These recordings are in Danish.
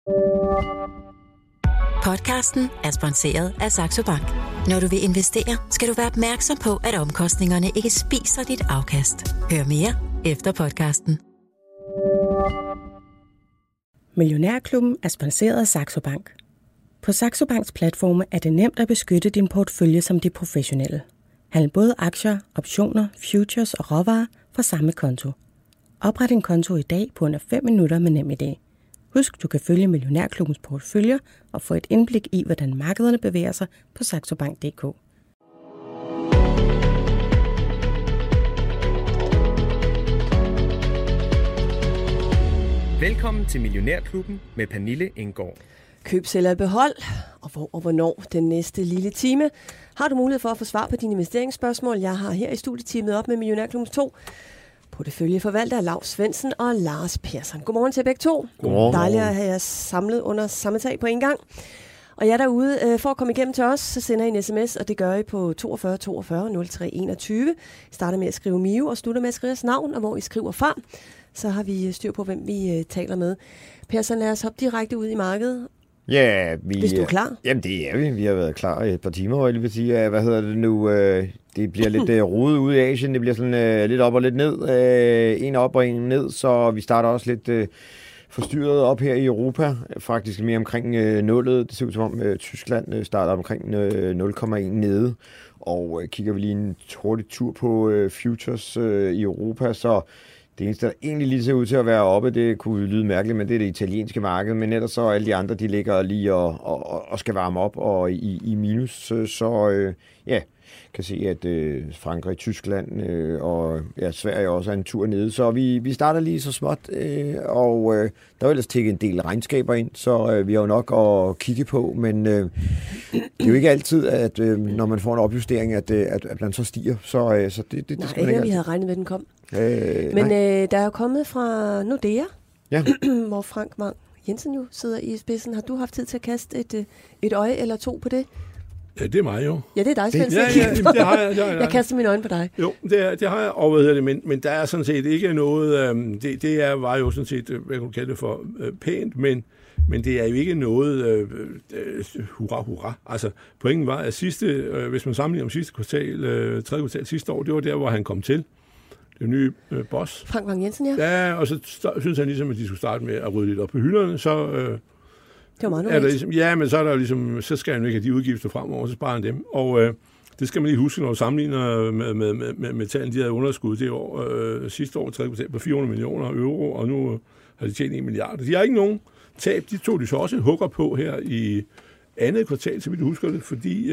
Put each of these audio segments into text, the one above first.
Podcasten er sponsoreret af Saxo Bank. Når du vil investere, skal du være opmærksom på, at omkostningerne ikke spiser dit afkast. Hør mere efter podcasten. Millionærklubben er sponsoreret af Saxo Bank. På Saxo Banks platforme er det nemt at beskytte din portefølje som de professionelle. Handle både aktier, optioner, futures og råvarer fra samme konto. Opret en konto i dag på under 5 minutter med NemID. Husk, du kan følge Millionærklubbens porteføljer og få et indblik i, hvordan markederne bevæger sig på saxobank.dk. Velkommen til Millionærklubben med Pernille Enggaard. Køb, sælg eller behold, og hvor og hvornår den næste lille time har du mulighed for at få svar på dine investeringsspørgsmål. Jeg har her i studieteamet op med Millionærklubbens 2 porteføljeforvaltere Lav Svendsen og Lars Persson. Godmorgen til begge to. Godmorgen. Dejligt at have jer samlet under samme tag på en gang. Og jer derude, for at komme igennem til os, så sender I en sms, og det gør I på 42 42 03 21. I starter med at skrive Mio og slutter med at skrive jeres navn, og hvor I skriver fra. Så har vi styr på, hvem vi taler med. Persson, lad os hoppe direkte ud i markedet. Ja, hvis du er klar. Jamen, det er vi. Vi har været klar i et par timer, og jeg vil sige, hvad hedder det nu? Det bliver lidt rodet ude i Asien. Det bliver sådan lidt op og lidt ned. En op og en ned, så vi starter også lidt forstyrret op her i Europa. Faktisk mere omkring nullet. Det ser ud som om Tyskland starter omkring 0,1 nede. Og kigger vi lige en hurtig tur på futures i Europa, så det eneste, der egentlig lige ser ud til at være oppe, det kunne lyde mærkeligt, men det er det italienske marked. Men ellers så alle de andre, de ligger lige og skal varme op og i minus. Så kan se, at Frankrig, Tyskland og Sverige også er en tur nede. Så vi starter lige så småt, og der er ellers tækket en del regnskaber ind, så vi har jo nok at kigge på. Men det er jo ikke altid, at når man får en opjustering, at man så stiger. Så det skal man ikke altid. Vi havde regnet med, den kom. Men der er jo kommet fra Nordea, hvor Frank Vang Jensen jo sidder i spidsen. Har du haft tid til at kaste et øje eller to på det? Ja, det er mig jo. Ja, det er dig, Svendsen. Ja, det har jeg. Jeg kaster mine øjne på dig. Jo, det har jeg, og men der er sådan set ikke noget, var jo sådan set, hvad kan du kalde det for, pænt, men det er jo ikke noget hurra. Altså, pointen var, at hvis man sammenligner om sidste kvartal, tredje kvartal sidste år, det var der, hvor han kom til. Det nye boss. Frank Vang Jensen, ja. Ja, og så synes han ligesom, at de skulle starte med at rydde lidt op på hylderne, så det var meget ligesom, ja, men så er der ligesom, så skal han ikke have de udgifter fremover, så sparer han dem. Og det skal man lige huske, når du sammenligner med tallene, de havde underskud det år, sidste år, tredje kvartal på 400 millioner euro, og nu har de tjent 1 milliard. De har ikke nogen tab, de tog de så også hugger på her i andet kvartal, så vidt du husker det, fordi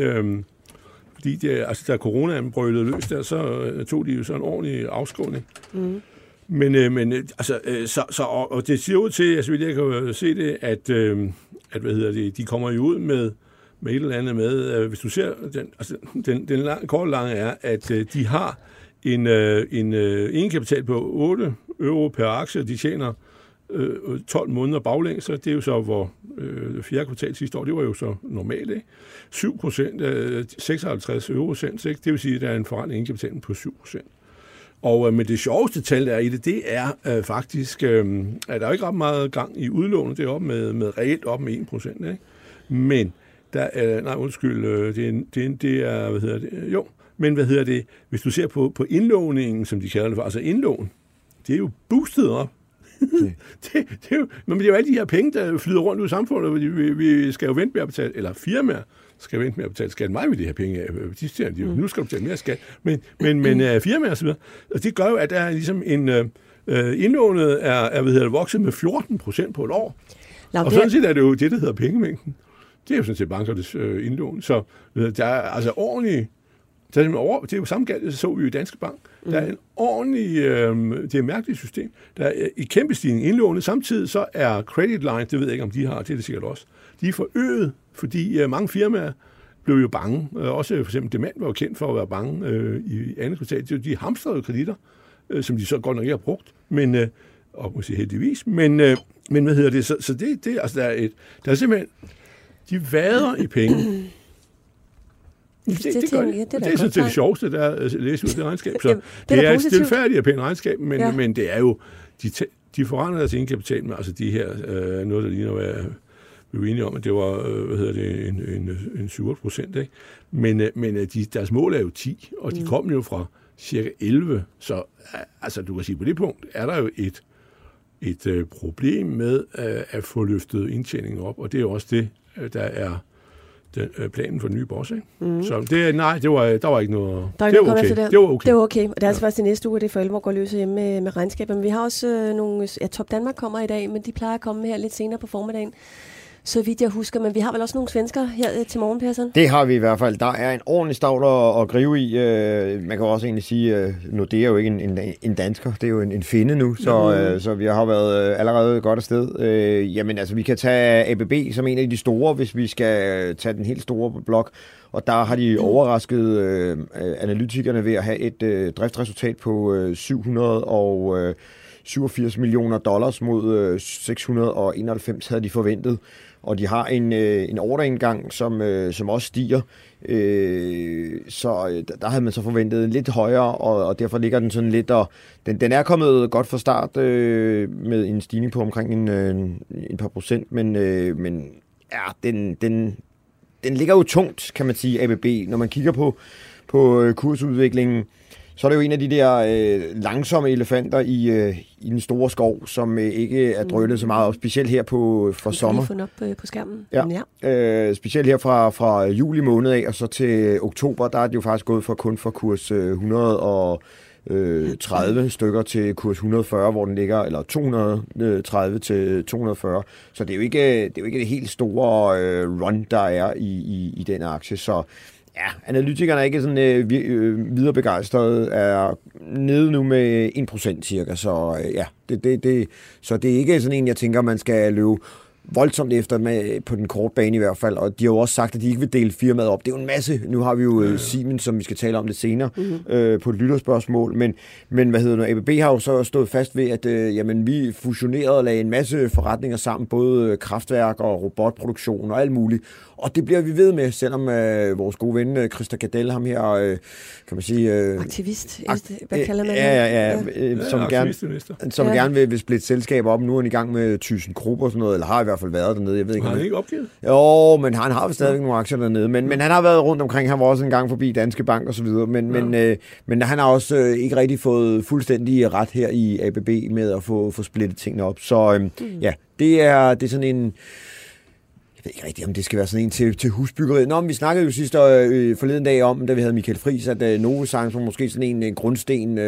da coronaen brølede løs der, så tog de jo sådan en ordentlig afskåning. Mm. Men og det ser ud til, så vidt jeg kan se det, at de kommer jo ud med et eller andet med, hvis du ser, den korte lange er, at de har en egenkapital på 8 euro per aktie, de tjener 12 måneder baglæns, så det er jo så, hvor fjerde kvartal sidste år, det var jo så normalt, ikke? 7%, 56 eurocent, ikke? Det vil sige, at der er en forretning i egenkapitalen på 7%. Og men det sjoveste tal, der er i det er faktisk, at der er ikke ret meget gang i udlånet. Det er op med reelt op med 1%. Ikke? Men der er, det er, hvis du ser på indlåningen, som de kalder det for, altså indlån, det er jo boostet op. det er jo alle de her penge, der flyder rundt ud i samfundet. Vi skal jo vente med at betale, eller firmaer skal vente med at betale skat. Mig vil det her penge af. Nu skal du betale mere skat. Men firmaer og så videre. Og det gør jo, at der er ligesom indlånet er vokset med 14% på et år. Og sådan set er det jo det, der hedder pengemængden. Det er jo sådan set bankernes indlån. Så der er altså ordentligt. Det er jo samme galt, så vi jo i Danske Bank. Der er en ordentlig, det er et mærkeligt system. Der er i kæmpe stigning indlånet. Samtidig så er credit lines, det ved jeg ikke, om de har, det er det sikkert også. De er forøget, fordi mange firmaer blev jo bange. Også for eksempel Demand var jo kendt for at være bange i andet kvartal. De hamstrede kreditter, som de så godt nok ikke har brugt, men, og måske heldigvis. Men hvad hedder det? Så det altså, der er simpelthen, de vader i penge. Det gør de. Det er sådan det sjoveste, der er at læse ud af det regnskab. Så det er et stilfærdigt og pænt regnskab, men det er jo, de forandrer deres egenkapital med altså de her, noget der ligner vi var enige om, at det var en 7%, ikke? Men deres mål er jo 10, og de kom jo fra cirka 11, så altså, du kan sige, på det punkt er der jo et problem med at få løftet indtjeningen op, og det er jo også det, der er planen for den nye boss, ikke? Så der var ikke noget. Det var okay. Det var okay. Og det er altså først i næste uge, det for alvor går løs hjemme med regnskaber. Men vi har også nogle... Ja, Top Danmark kommer i dag, men de plejer at komme her lidt senere på formiddagen. Så vidt jeg husker, men vi har vel også nogle svensker her til morgen, Persson? Det har vi i hvert fald. Der er en ordentlig stavl at gribe i. Man kan også egentlig sige, Nordea er jo ikke en dansker, det er jo en finde nu, så vi har været allerede godt afsted. Jamen altså, vi kan tage ABB som en af de store, hvis vi skal tage den helt store blok. Og der har de overrasket analytikerne ved at have et driftsresultat på 787 millioner dollars mod 691 havde de forventet. Og de har en ordreindgang, som også stiger. Så der havde man så forventet lidt højere, og derfor ligger den sådan lidt... Og den er kommet godt fra start med en stigning på omkring en par procent, men ja, den ligger jo tungt, kan man sige, ABB. Når man kigger på kursudviklingen, så er det jo en af de der langsomme elefanter i den store skov, som ikke er drønet så meget op, specielt her for sommer. Kan lige få den op på skærmen? Ja. Specielt her fra juli måned af, og så til oktober, der er det jo faktisk gået kun fra kurs 130 stykker til kurs 140, hvor den ligger, eller 230 til 240. Så det er jo ikke det helt store run, der er i den aktie. Så ja, analytikerne er ikke sådan videre begejstrede, er nede nu med 1% cirka, så ja, så det er ikke sådan en, jeg tænker, man skal løbe voldsomt efter med, på den korte bane i hvert fald, og de har jo også sagt, at de ikke vil dele firmaet op. Det er jo en masse. Nu har vi jo Siemens, som vi skal tale om lidt senere på et lytterspørgsmål, men ABB har jo så stået fast ved, at jamen, vi fusionerede og lagde en masse forretninger sammen, både kraftværk og robotproduktion og alt muligt, og det bliver vi ved med, selvom vores gode ven Christa Gadell, ham her, kan man sige... aktivist, hvad kalder man det? Som gerne vil splitte selskab op. Nu er han i gang med ThyssenKrupp og sådan noget, eller har i hvert fald været dernede. Jeg ved ikke, har han ikke opgivet? Jo, men han har stadigvæk nogle aktier dernede. Men han har været rundt omkring. Han var også en gang forbi Danske Bank og så videre. Men han har også ikke rigtig fået fuldstændig ret her i ABB med at få splittet tingene op. Så ja, det er sådan en... Jeg ved ikke rigtigt, om det skal være sådan en til husbyggeriet. Nå, men vi snakkede jo sidste forleden dag om, da vi havde Michael Friis, at Novozymes var måske sådan en grundsten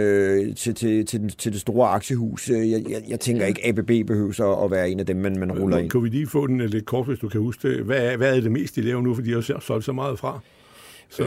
til det store aktiehus. Jeg tænker ikke, ABB behøver at være en af dem, man ruller ind. Kan vi lige få den lidt kort, hvis du kan huske det? Hvad er det mest, de laver nu, for de har solgt så meget fra? Så,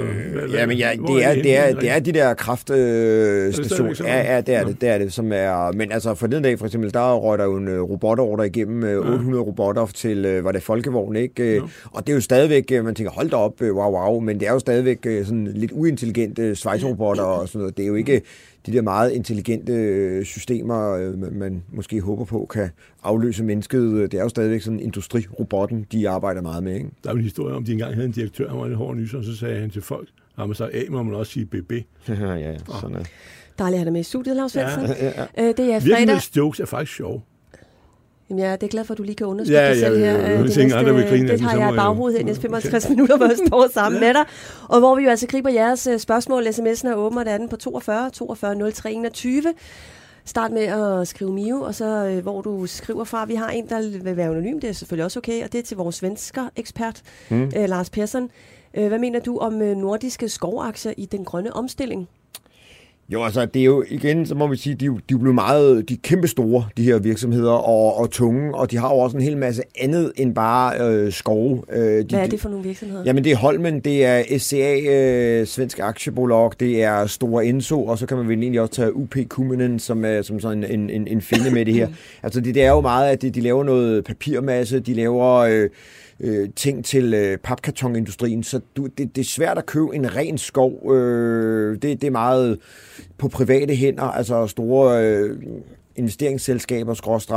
det er de der kraftstationer. Ja, det er det, som er... Men altså, forleden dag for eksempel, der røg der jo en robotordre igennem 800 robotter til, var det Folkevogn, ikke? Ja. Og det er jo stadigvæk, man tænker, hold da op, wow, men det er jo stadigvæk sådan lidt uintelligente svejserobotter og sådan noget. Det er jo ikke de der meget intelligente systemer, man måske håber på, kan afløse mennesket. Det er jo stadigvæk sådan industrirobotten, de arbejder meget med, ikke? Der er en historie om, de engang havde en direktør, han var lidt hård nyser, og så sagde han til folk, har man sagt A, må man også sige BB. Ja, sådan er. Dejligt at have dig med i studiet, Lars Svendsen. Ja. Det er fredag. Virksomhedsjokes er faktisk sjov. Jamen, jeg er glad for, at du lige kan understøtte dig selv her. Det har jeg i baghovedet her næste 55 minutter, hvor jeg står sammen med dig. Og hvor vi jo altså griber jeres spørgsmål. SMS'en er åben, og det er den på 42 03 21. Start med at skrive Mio, og så hvor du skriver fra. Vi har en, der vil være anonym, det er selvfølgelig også okay, og det er til vores svensker-ekspert, Lars Persson. Hvad mener du om nordiske skovaktier i den grønne omstilling? Jo, altså det er jo igen, så må vi sige, de er blevet meget, de er kæmpe store, de her virksomheder, og tunge, og de har jo også en hel masse andet end bare skove. Hvad er det for nogle virksomheder? Jamen det er Holmen, det er SCA, Svensk Aktiebolag, det er Stora Enso, og så kan man vel egentlig også tage UP Kuminen, som sådan en finde med det her. Altså det er jo meget, at de laver noget papirmasse, de laver... ting til papkartonindustrien, så det er svært at købe en ren skov. Det er meget på private hænder, altså store investeringsselskaber,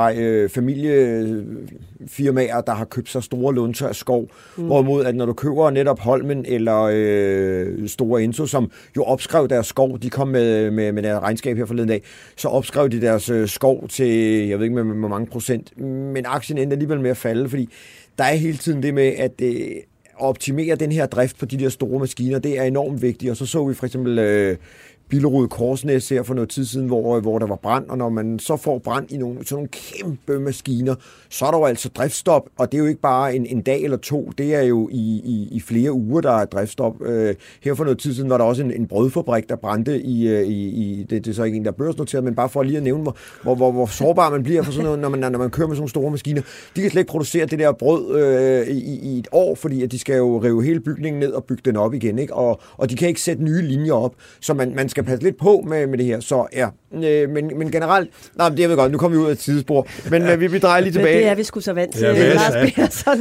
familiefirmaer, der har købt sig store lunter af skov. Hvorimod, at når du køber netop Holmen eller Store Enso, som jo opskrev deres skov, de kom med deres regnskab her forleden dag, så opskrev de deres skov til, jeg ved ikke med hvor mange procent, men aktien endte alligevel med at falde, fordi der er hele tiden det med, at optimere den her drift på de der store maskiner, det er enormt vigtigt, og så vi for eksempel Billerud Korsnæs her for noget tid siden, hvor der var brand, og når man så får brand i sådan nogle kæmpe maskiner, så er der jo altså driftstop, og det er jo ikke bare en dag eller to, det er jo i flere uger, der er driftstop. Her for noget tid siden var der også en brødfabrik, der brændte det er så ikke en, der er børsnoteret, men bare for lige at nævne, hvor sårbar man bliver for sådan noget, når man kører med sådan nogle store maskiner. De kan slet ikke producere det der brød i et år, fordi at de skal jo rive hele bygningen ned og bygge den op igen, ikke? Og de kan ikke sætte nye linjer op, så man skal passe lidt på med det her, så ja. Men generelt, nej, det er vel godt, nu kommer vi ud af et sidespor, men vi drejer lige tilbage. Det er vi sgu så vant til, Lars Persson.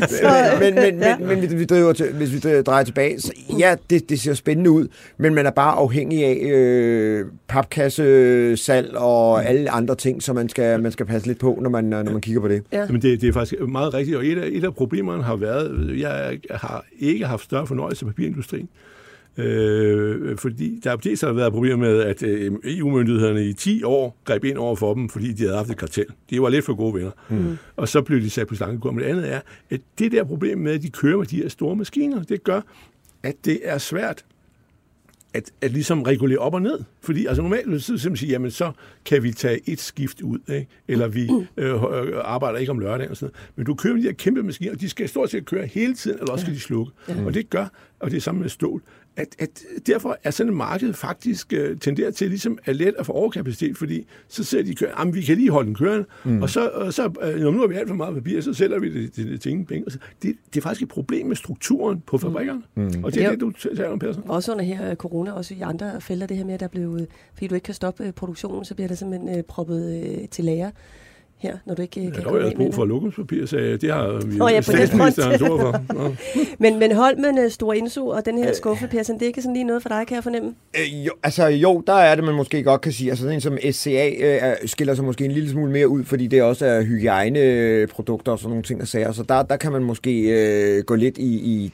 Men hvis vi drejer tilbage, så ja, det ser spændende ud, men man er bare afhængig af papkassesalg og alle andre ting, så man skal passe lidt på, når man kigger på det. Ja. Men det er faktisk meget rigtigt, og et af problemerne har været, jeg har ikke haft større fornøjelse af papirindustrien. Fordi der har været problemer med, at EU-myndighederne i 10 år greb ind over for dem, fordi de havde haft et kartel. De var lidt for gode venner. Og så blev de sat på slankekur. Men det andet er, at det der problem med, at de kører med de her store maskiner, det gør, at det er svært at ligesom regulere op og ned. Fordi altså normalt så simpelthen sige, jamen så kan vi tage et skift ud, ikke? Eller vi arbejder ikke om lørdagen og sådan noget. Men du kører med de her kæmpe maskiner, og de skal stort set køre hele tiden, eller også skal de slukke. Og det gør, og det er sammen med stål, at derfor er sådan et marked faktisk tenderer til ligesom at let at få overkapacitet, fordi så ser de kører, vi kan lige holde den kørende, og så når nu har vi alt for meget papir, så sælger vi det til ingen penge. Det er faktisk et problem med strukturen på fabrikkerne. Og det er det, du taler om, Persson. Også under her corona, også i andre felter, det her med, at der blev, fordi du ikke kan stoppe produktionen, så bliver der simpelthen proppet til lager. Her, når du ikke kan komme af med brug for lokumspapir, så det har vi statsministerens ord for. Men Holmen, Store Enso og den her skuffe, Persson, det er ikke sådan lige noget for dig, kan jeg fornemme? Jo, der er det, man måske godt kan sige. Altså sådan en som SCA skiller sig måske en lille smule mere ud, fordi det også er hygiejneprodukter og sådan nogle ting og sager. Så der kan man måske gå lidt i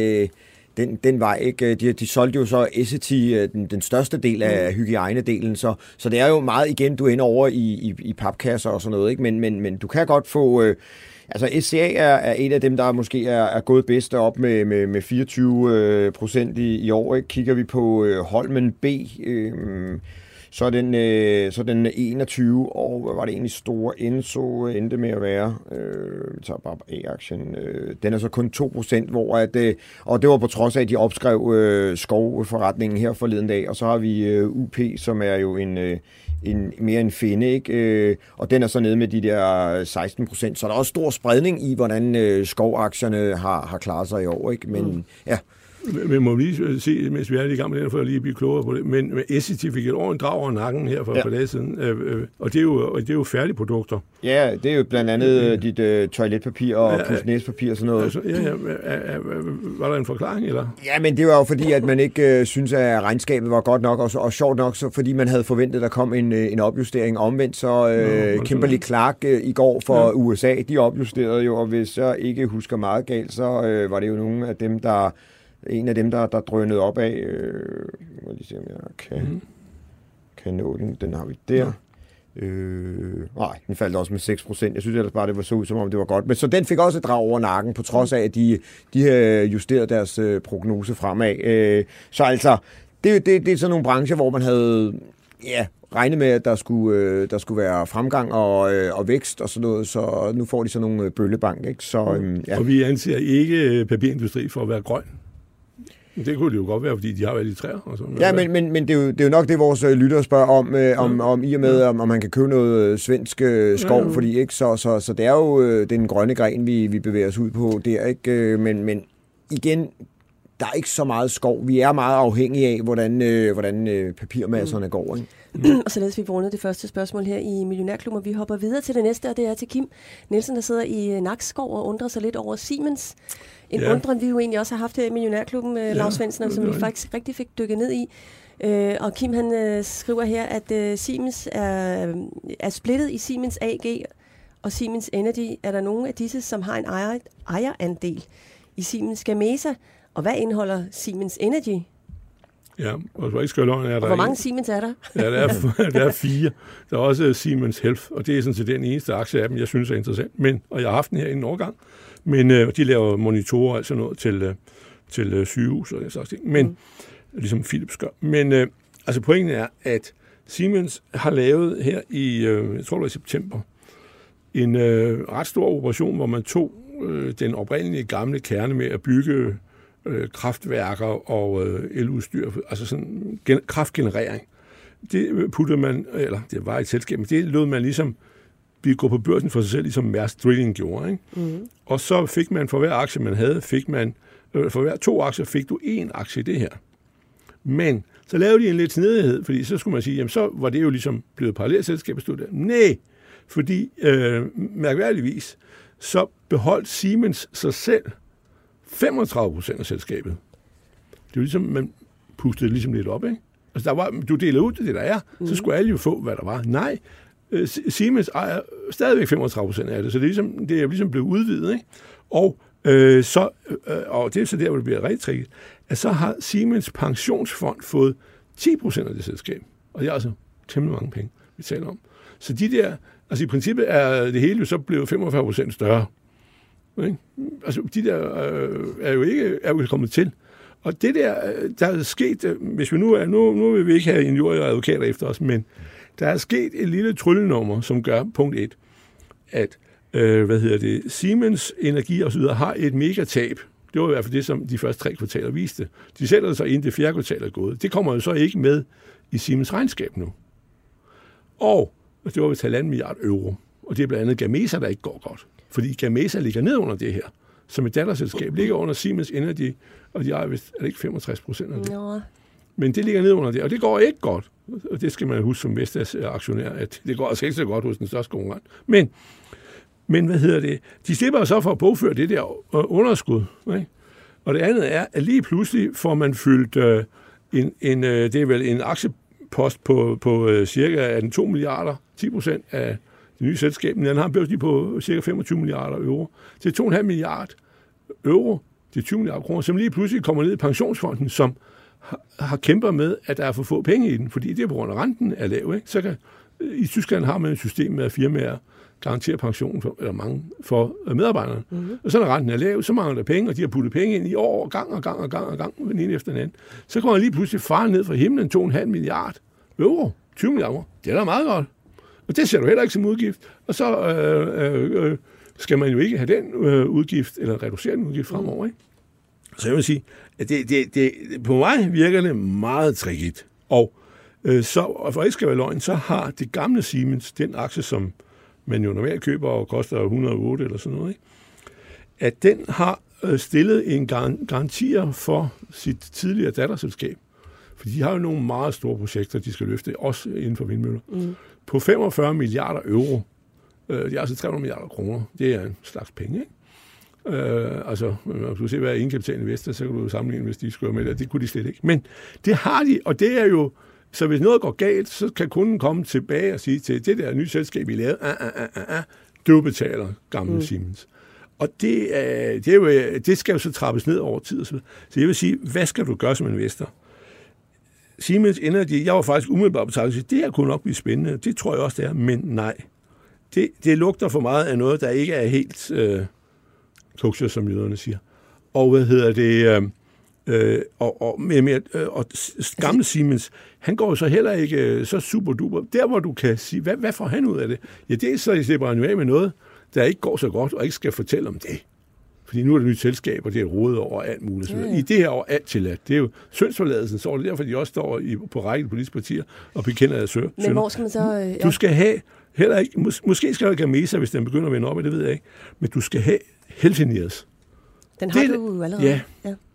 den vej, ikke? De solgte jo så Essity, den største del af hygiejnedelen, så det er jo meget igen, du ender over i papkasser og sådan noget, ikke? Men du kan godt få... Altså SCA er et af dem, der måske er gået bedst op med 24% i år, ikke? Kigger vi på Holmen B, så er den 21, og hvad var det egentlig Store Enso endte med at være? Vi tager bare A-aktien. Den er så kun 2%, og det var på trods af, at de opskrev skovforretningen her forleden dag, og så har vi UP, som er jo mere en finde, ikke? Og den er så nede med de der 16%, så der er også stor spredning i, hvordan skovaktierne har klaret sig i år, ikke? Men ja. Men må vi lige se, mens vi er i gang med den, for at lige blive klogere på det. Men Essity fik et år en drag over nakken her for et par dage siden, og det er jo færdige produkter. Ja, det er jo blandt andet dit toiletpapir og pusnæspapir og sådan noget. Altså, var der en forklaring, eller? Ja, men det var jo fordi, at man ikke synes, at regnskabet var godt nok, og sjovt nok, så fordi man havde forventet, at der kom en opjustering omvendt, så Kimberly Clark i går for USA, de opjusterede jo, og hvis jeg ikke husker meget galt, så var det jo nogle af dem, en af dem, der drønede op af. Må lige se, om jeg kan nå den. Den har vi der. Nej, den faldt også med 6%. Jeg synes ellers bare, det var så ud, som om det var godt. Men så den fik også et drag over nakken, på trods af, at de havde justeret deres prognose fremad. Så altså, det er sådan nogle brancher, hvor man havde regnet med, at der skulle være fremgang og vækst og sådan noget, så nu får de sådan nogle bøllebank, ikke? Så, Og vi anser ikke papirindustri for at være grøn. Det kunne det jo godt være, fordi de har været i træer. Og sådan. Ja, men det er jo nok det, vores lyttere spørger om i og med, om man kan købe noget svensk skov, fordi ikke så det er jo den grønne gren, vi bevæger os ud på der, ikke? Men igen, der er ikke så meget skov. Vi er meget afhængige af, hvordan papirmasserne går, ikke? Og således vi får rundet det første spørgsmål her i Millionærklubben, og vi hopper videre til det næste, og det er til Kim Nielsen, der sidder i Nakskov og undrer sig lidt over Siemens. En undren, vi jo egentlig også har haft her i Millionærklubben, Lars Svendsen, som vi faktisk rigtig fik dykket ned i. Og Kim han skriver her, at Siemens er splittet i Siemens AG og Siemens Energy. Er der nogen af disse, som har en ejerandel i Siemens Gamesa? Og hvad indeholder Siemens Energy? Ja, og så ikke skal løgn, er der. Hvor mange Siemens er der? Ja, der er 4. Der er også Siemens Health, og det er sådan set den eneste aktie af dem, jeg synes er interessant. Og jeg har haft den her i en årgang. Men de laver monitorer, altså noget til sygehus og den slags ting. Men ligesom Philips gør. Men altså pointen er, at Siemens har lavet her i, jeg tror det var i september, en ret stor operation, hvor man tog den oprindelige gamle kerne med at bygge kraftværker og eludstyr, altså sådan kraftgenerering. Det puttede man, eller det var et selskab, men det lod man ligesom gå på børsen for sig selv, ligesom Mærsk Drilling gjorde. Ikke? Mm. Og så fik man for hver aktie, man havde, for hver 2 aktier fik du 1 aktie i det her. Men så lavede de en lidt snedighed, fordi så skulle man sige, jamen så var det jo ligesom blevet parallelselskab, stod der. Nej, fordi mærkværdigvis, så beholdt Siemens sig selv 35% af selskabet. Det er jo ligesom, man pustede ligesom lidt op, ikke? Altså du deler ud det der er, så skulle alle jo få, hvad der var. Nej, Siemens ejer stadigvæk 35% af det, så det er ligesom blevet udvidet, ikke? Og og det er så der, hvor det bliver rigtig tricket, at så har Siemens pensionsfond fået 10% af det selskab. Og det er altså temmelig mange penge, vi taler om. Så de der, altså i princippet er det hele jo så blevet 45% større. Ikke? Altså de der er jo kommet til. Og det der er sket, hvis vi nu vil vi ikke have injurier og advokater efter os, men der er sket et lille tryllenummer, som gør punkt 1, at Siemens Energi og så videre har et megatab. Det var i hvert fald det, som de første 3 kvartaler viste. De sætter sig ind, det 4. kvartal er gået. Det kommer jo så ikke med i Siemens regnskab nu. Og det var ved 1,5 milliard euro. Og det er blandt andet Gamesa, der ikke går godt. Fordi Gamesa ligger ned under det her. Som et datterselskab ligger under Siemens Energy, og de ejer vist, er det ikke 65% af det? No. Men det ligger ned under det, og det går ikke godt. Og det skal man huske som Vestas aktionær, at det går altså ikke så godt hos den største konkurrent. Men de slipper så for at bogføre det der underskud. Ikke? Og det andet er, at lige pludselig får man fyldt det er vel en aktiepost på cirka 2 milliarder, 10% af det nye selskab. Den har en børs på cirka 25 milliarder euro. Det er 2,5 milliarder euro, det er 20 milliarder kroner, som lige pludselig kommer ned i pensionsfonden, som har kæmpet med, at der er for få penge i den, fordi det er på grund af renten er lav. Ikke? I Tyskland har man et system med, at firmaer garanterer pension for medarbejderne. Mm-hmm. Og så når renten er lav, så mangler der penge, og de har puttet penge ind i år, gang, den ene efter den anden. Så kommer lige pludselig far ned fra himlen 2,5 milliarder euro, 20 milliarder euro. Det er da meget godt. Og det ser du heller ikke som udgift. Og så skal man jo ikke have den udgift, eller reducere den udgift fremover. Ikke? Så jeg vil sige, at det på mig virker det meget tricket. Og for ikke skal være løgn, så har det gamle Siemens, den aktie, som man jo normalt køber og koster 108 eller sådan noget, ikke? At den har stillet en garantier for sit tidligere datterselskab. For de har jo nogle meget store projekter, de skal løfte, også inden for vindmøller. Mm. På 45 milliarder euro. Det er altså 300 milliarder kroner. Det er en slags penge, ikke? Altså, hvis du ser, hvad er egenkapitalen i Vestas, så kan du sammenligne, hvis de skulle med det. Det kunne de slet ikke. Men det har de, og det er jo, så hvis noget går galt, så kan kunden komme tilbage og sige til det der nye selskab, vi lavede, du betaler gamle Siemens. Og det skal jo så trappes ned over tid. Så jeg vil sige, hvad skal du gøre som investor? Siemens Energy, jeg var faktisk umiddelbart betalt og sige, det her kunne nok blive spændende. Det tror jeg også, det er, men nej. Det lugter for meget af noget, der ikke er helt kosher, som jøderne siger. Og og gamle Siemens, han går så heller ikke så super duper. Der, hvor du kan sige, hvad får han ud af det? Ja, det er så, I slipper han jo af med noget, der ikke går så godt, og ikke skal fortælle om det. Fordi nu er det nyt selskab, og det er rodet over alt muligt. Ja. I det her over alt tilladt. Det er jo syndsforladelsen, så er det derfor, de også står på række politiske partier og bekender af sønder. Men hvor skal man så... Du skal have heller ikke... Måske skal du ikke have Gamesa, hvis den begynder at vende op, det ved jeg ikke. Men du skal have Healthineers. Den har du jo allerede. Ja.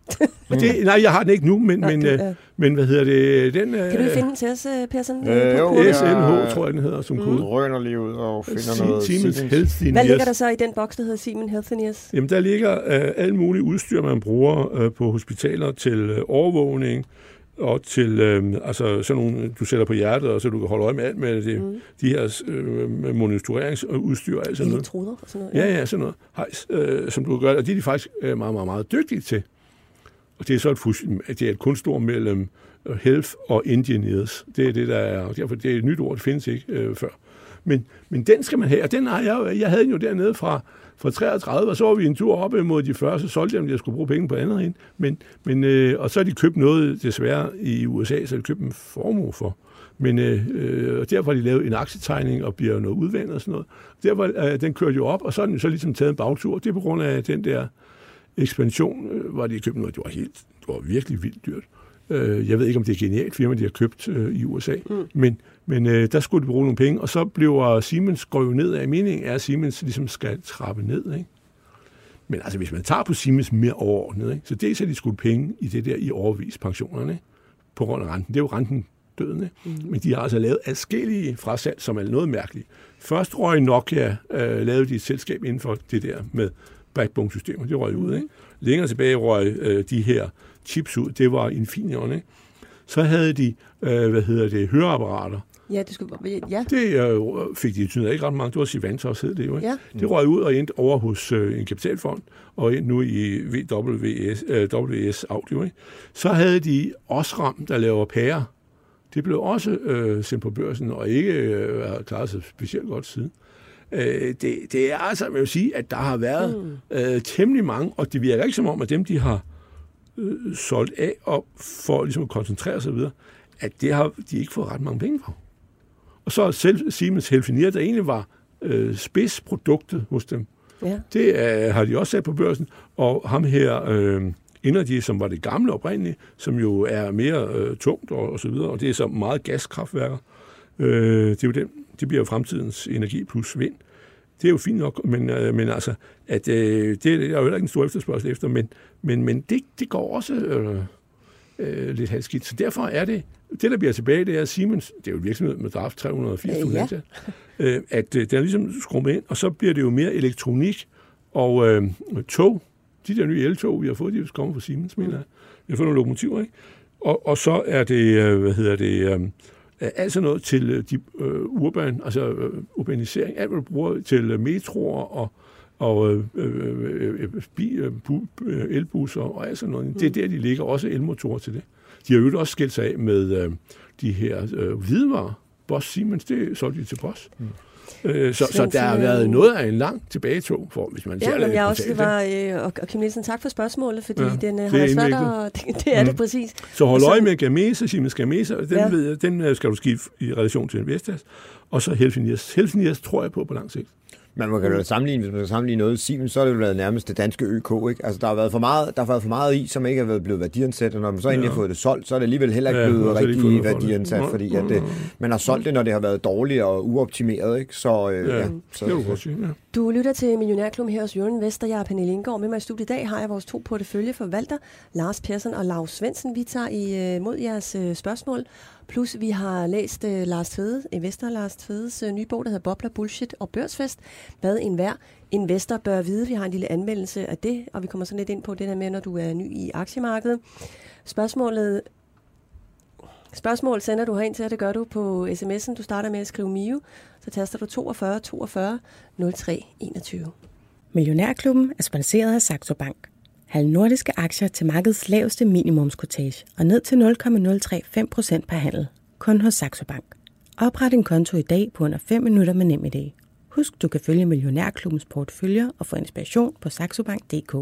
Nej, jeg har den ikke nu, men hvad hedder det? Den, kan du finde den til os, Persson? SNH, tror jeg, den hedder som kode. Røner lige ud og finder noget Siemens Healthineers. Hvad ligger der så i den boks, der hedder Siemens Healthineers? Jamen, der ligger alt muligt udstyr, man bruger på hospitaler til overvågning, og til altså sådan nogle, du sætter på hjertet, og så du kan holde øje med alt med det, de her monitoreringsudstyr og alt sådan noget. Elektroder og sådan noget. Ja, sådan noget. Hejs, som du kan gøre, og det er de faktisk meget, meget, meget dygtige til. Og det er så det er et kunststor mellem health og engineers. Det er det, der er, og derfor det er et nyt ord, det findes ikke før. Men den skal man have, og den har jeg havde den jo dernede fra 33, og så var vi en tur op mod de første, så solgte jeg skulle bruge penge på andet ind. Og så har de købt noget, desværre, i USA, så har de købt en formue for. Men derfor har de lavet en aktietegning og bliver noget udvandet og sådan noget. Derfor den kørte jo op, og så har den så ligesom taget en bagtur. Det er på grund af den der ekspansion, hvor de købte noget. Det var virkelig vildt dyrt. Jeg ved ikke, om det er genialt firma, de har købt i USA. Men der skulle de bruge nogle penge, og så bliver Siemens går jo ned af. Meningen er, at Siemens ligesom skal trappe ned, ikke? Men altså, hvis man tager på Siemens mere overordnet, ikke? Så dels er de skudt penge i det der i årevis pensionerne, ikke? På grund af renten. Det er jo renten døden, ikke? Men de har altså lavet adskillige frasalg, som er noget mærkeligt. Først røg Nokia, lavede de et selskab inden for det der med backbone-systemer. Det røg ud, ikke? Længere tilbage røg de her chips ud. Det var Infineon, ikke? Så havde de, høreapparater. Ja, det fik de ikke ret mange. Det var Sivanta også, hed det jo, ikke? Ja. Det røg ud og endte over hos en kapitalfond, og endte nu i WS Audio, ikke? Så havde de Osram, der laver pærer. Det blev også sendt på børsen, og ikke har klaret sig specielt godt siden. Det er altså, man vil sige, at der har været temmelig mange, og det virker ikke som om, at dem, de har solgt af, og for ligesom at koncentrere sig videre, at det har de ikke fået ret mange penge for. Og så selv Siemens Healthineers, der egentlig var spidsproduktet hos dem, det har de også sat på børsen, og ham her Energy, som var det gamle oprindelige, som jo er mere tungt og så videre, og det er så meget gaskraftværker. Det er jo det bliver jo fremtidens energi plus vind. Det er jo fint nok, men altså, at det er jo heller ikke en stor efterspørgsel efter, men det går også lidt halvskidt. Så derfor er det, der bliver tilbage, det er Siemens, det er jo en virksomhed med draft 380.000 ansatte, at den er ligesom skrumpet ind, og så bliver det jo mere elektronik og tog. De der nye eltog, vi har fået, de er kommet fra Siemens, mener jeg. Vi har fået nogle lokomotiver, ikke? Og så er det, altså noget til de urbanisering, alt hvad du bruger til metroer og elbusser og alt sådan noget. Det er der, de ligger også elmotorer til det. De har jo også skilt sig af med de her hvidevarer. Bosch Siemens, det solgte de til Bosch. Så der har været noget af en lang tilbagetog, for hvis man ser det. Jeg også, det var, og Kim Nielsen, tak for spørgsmålet, fordi den har været svært, og det er det præcis. Så hold øje med Gamesa, Siemens Gamesa, den skal du skifte i relation til Vestas, og så Healthineers. Healthineers tror jeg på lang sigt. Men man kan jo sammenligne, hvis man kan sammenligne noget Siemens, så er det jo været nærmest det danske ØK, ikke? Altså, der har været for meget i, som ikke er blevet værdiansat, og når man så endelig har fået det solgt, så er det alligevel heller ikke blevet rigtig værdiansat, fordi at man har solgt det, når det har været dårligt og uoptimeret, ikke? Du lytter til Millionærklubben her hos Jørgen Vester. Jeg er Pernille Indgaard. Med mig i studiet i dag har jeg vores 2 porteføljeforvalter, Lars Persson og Laus Svendsen. Vi tager imod jeres spørgsmål. Plus vi har læst investor Lars Tvedes nye bog, der hedder Bobler, Bullshit og Børsfest. Hvad enhver investor bør vide. Vi har en lille anmeldelse af det, og vi kommer sådan lidt ind på det der med, når du er ny i aktiemarkedet. Spørgsmål sender du herind til, og det gør du på sms'en. Du starter med at skrive MIO, så taster du 42 42 03 21. Millionærklubben er sponsoreret af Saxo Bank. Halv nordiske aktier til markedets laveste minimumskortage og ned til 0,035% per handel. Kun hos Saxo Bank. Opret en konto i dag på under 5 minutter med NemID. Husk, du kan følge Millionærklubbens porteføljer og få inspiration på saxobank.dk.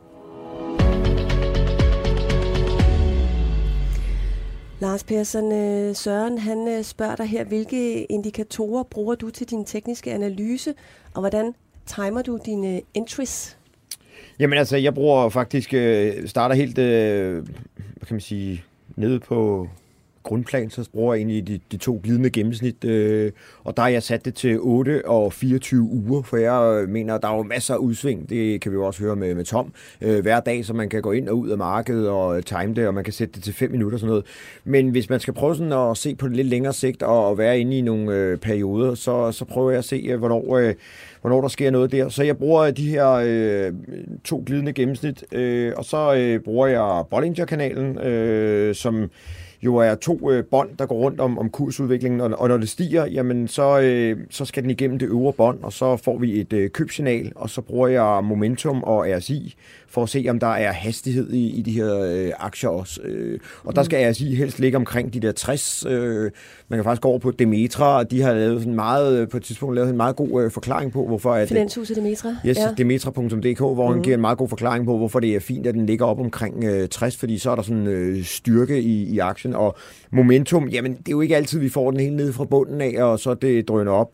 Lars Persson, Søren, han spørger dig her, hvilke indikatorer bruger du til din tekniske analyse, og hvordan timer du dine entries? Jamen altså, jeg bruger faktisk, starter helt, hvad kan man sige, nede på grundplan, så bruger jeg egentlig de 2 glidende gennemsnit, og der har jeg sat det til 8 og 24 uger, for jeg mener, der er jo masser af udsving, det kan vi jo også høre med Tom, hver dag, så man kan gå ind og ud af markedet og time det, og man kan sætte det til 5 minutter og sådan noget. Men hvis man skal prøve sådan at se på det lidt længere sigt og være inde i nogle perioder, så prøver jeg at se, hvornår der sker noget der. Så jeg bruger de her 2 glidende gennemsnit, og så bruger jeg Bollinger-kanalen, som jo er 2 bånd, der går rundt om kursudviklingen, og når det stiger, jamen så skal den igennem det øvre bånd, og så får vi et købsignal, og så bruger jeg momentum og RSI for at se, om der er hastighed i de her aktier også. Og der skal RSI helst ligge omkring de der 60. Man kan faktisk gå over på Demetra, og de har lavet sådan meget, på et tidspunkt lavet en meget god forklaring på, hvorfor at Finanshuset Demetra. Yes, ja. Demetra.dk, hvor han giver en meget god forklaring på, hvorfor det er fint, at den ligger op omkring 60, fordi så er der sådan styrke i aktien. Og momentum, jamen det er jo ikke altid, vi får den helt nede fra bunden af, og så det drøner op.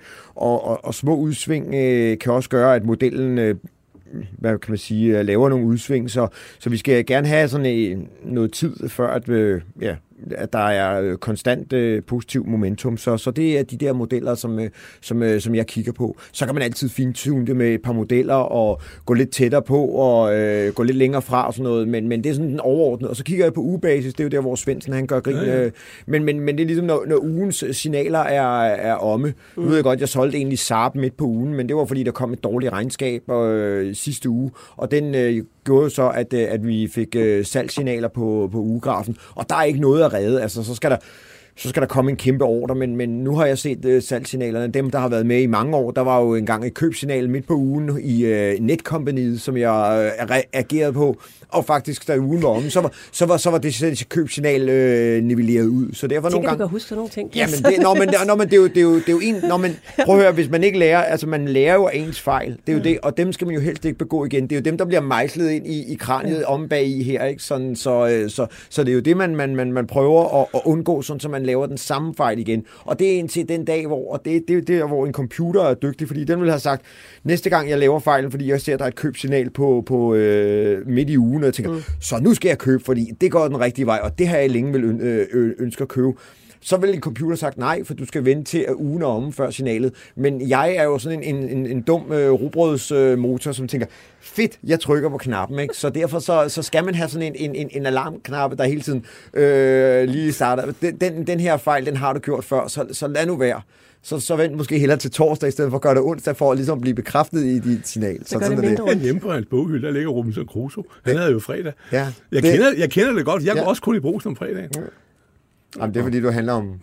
Og små udsving kan også gøre, at modellen hvad kan man sige, laver nogle udsving, så vi skal gerne have sådan noget tid før, at der er konstant positiv momentum. Så det er de der modeller, som jeg kigger på. Så kan man altid fintune det med et par modeller og gå lidt tættere på og gå lidt længere fra og sådan noget, men det er sådan den overordnede. Og så kigger jeg på ugebasis, det er jo der, hvor Svendsen han gør grin. Ja. Men det er ligesom, når ugens signaler er omme. Nu ved jeg godt, jeg solgte egentlig Saab midt på ugen, men det var fordi, der kom et dårligt regnskab sidste uge, og den gjorde så, at vi fik salgssignaler på ugegrafen, og der er ikke noget at redde. Altså, så skal der komme en kæmpe ordre, men nu har jeg set salgssignalerne. Dem, der har været med i mange år, der var jo engang et købsignal midt på ugen i Netcompanyet, som jeg agerede på, og faktisk, da ugen var omme, så var det købsignal nivelleret ud. Så derfor nogle gange... du kan huske sådan nogle ting. Ja, men det er jo en... Prøv at høre, hvis man ikke lærer... Altså, man lærer jo af ens fejl. Det er jo det, og dem skal man jo helst ikke begå igen. Det er jo dem, der bliver mejslet ind i kraniet om bag i her, ikke? Sådan, så det er jo det, man prøver at undgå, sådan så man laver den samme fejl igen. Og det er indtil den dag, hvor det er der, hvor en computer er dygtig, fordi den vil have sagt, næste gang jeg laver fejlen, fordi jeg ser, der er et købsignal på midt i ugen, og jeg tænker, så nu skal jeg købe, fordi det går den rigtige vej, og det har jeg længe vil ønske at købe. Så vil en computer sagt nej, for du skal vente til at ugen er omme før signalet. Men jeg er jo sådan en dum rugbrødsmotor, som tænker, fedt, jeg trykker på knappen, ikke? Så derfor så skal man have sådan en alarmknappe, der hele tiden lige starter. Den her fejl, den har du gjort før, så lad nu være. Så vent måske hellere til torsdag, i stedet for at gøre det onsdag, for at ligesom blive bekræftet i dit signal. Så gør det mindre ondt. Hjemme på hans boghylde, der ligger Robinson Crusoe. Han havde jo fredag. Ja, jeg kender det godt. Jeg går også kun i Brugsen om fredagen. Ja. Jamen, det er fordi, du handler om...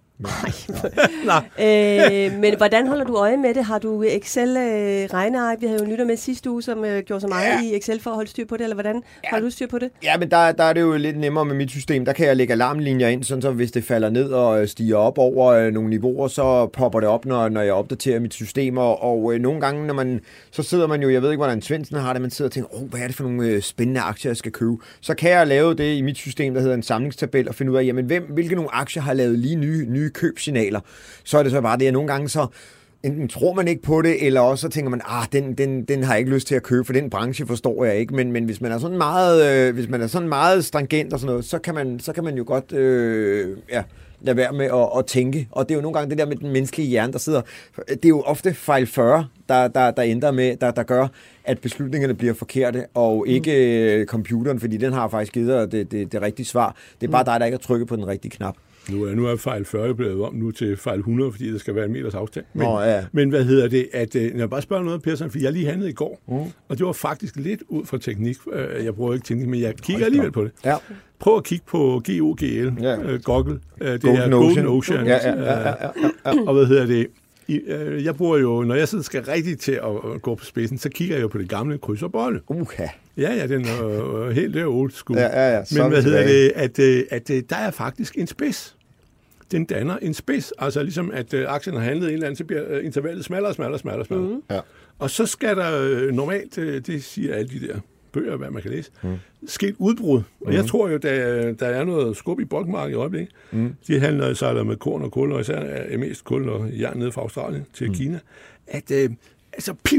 Men hvordan holder du øje med det? Har du Excel-regneark? Vi havde jo nytter med sidste uge, som gjorde så meget i Excel for at holde styr på det, eller hvordan holder du styr på det? Ja, men der er det jo lidt nemmere med mit system. Der kan jeg lægge alarmlinjer ind, sådan så hvis det falder ned og stiger op over nogle niveauer, så popper det op, når jeg opdaterer mit system. Og nogle gange, så sidder man jo, jeg ved ikke, hvordan Svendsen har det, man sidder og tænker, hvad er det for nogle spændende aktier, jeg skal købe? Så kan jeg lave det i mit system, der hedder en samlingstabel, og finde ud af, jamen, hvilke nogle aktier har lavet lige nye købsignaler. Så er det så bare det, at nogle gange så enten tror man ikke på det, eller også så tænker man, den har jeg ikke lyst til at købe, for den branche forstår jeg ikke. Men hvis man er sådan meget stringent og sådan noget, så kan man jo godt lade være med at tænke. Og det er jo nogle gange det der med den menneskelige hjerne, der sidder. Det er jo ofte fejl 40, der ændrer med, der gør, at beslutningerne bliver forkerte, og ikke computeren, fordi den har faktisk givet dig det rigtige svar. Det er bare dig, der ikke har trykket på den rigtige knap. Nu er fejl 40 blevet om nu til fejl 100, fordi der skal være en meters afstand. Ja. Men hvad hedder det? Jeg bare spørger noget, Persson, for jeg lige handlede i går, og det var faktisk lidt ud fra teknik. Jeg bruger ikke teknik, men jeg kigger alligevel på det. Ja. Prøv at kigge på GOGL, Google. Det er Golden Ocean. Og hvad hedder det? Jeg bruger jo, når jeg skal rigtig til at gå på spidsen, så kigger jeg jo på det gamle kryds og bolle. Ja, den er helt der old school. Ja. Men hvad hedder det, at der er faktisk en spids. Den danner en spids. Altså ligesom, at aktien har handlet en eller anden, så bliver intervallet smallere. Ja. Og så skal der normalt, det siger alle de der bøger, hvad man kan læse, sket udbrud. Og jeg tror jo, der er noget skub i bulkmarkedet i øjeblikket. De handler sejler med korn og kul, og især er mest kul og jern nede fra Australien til Kina.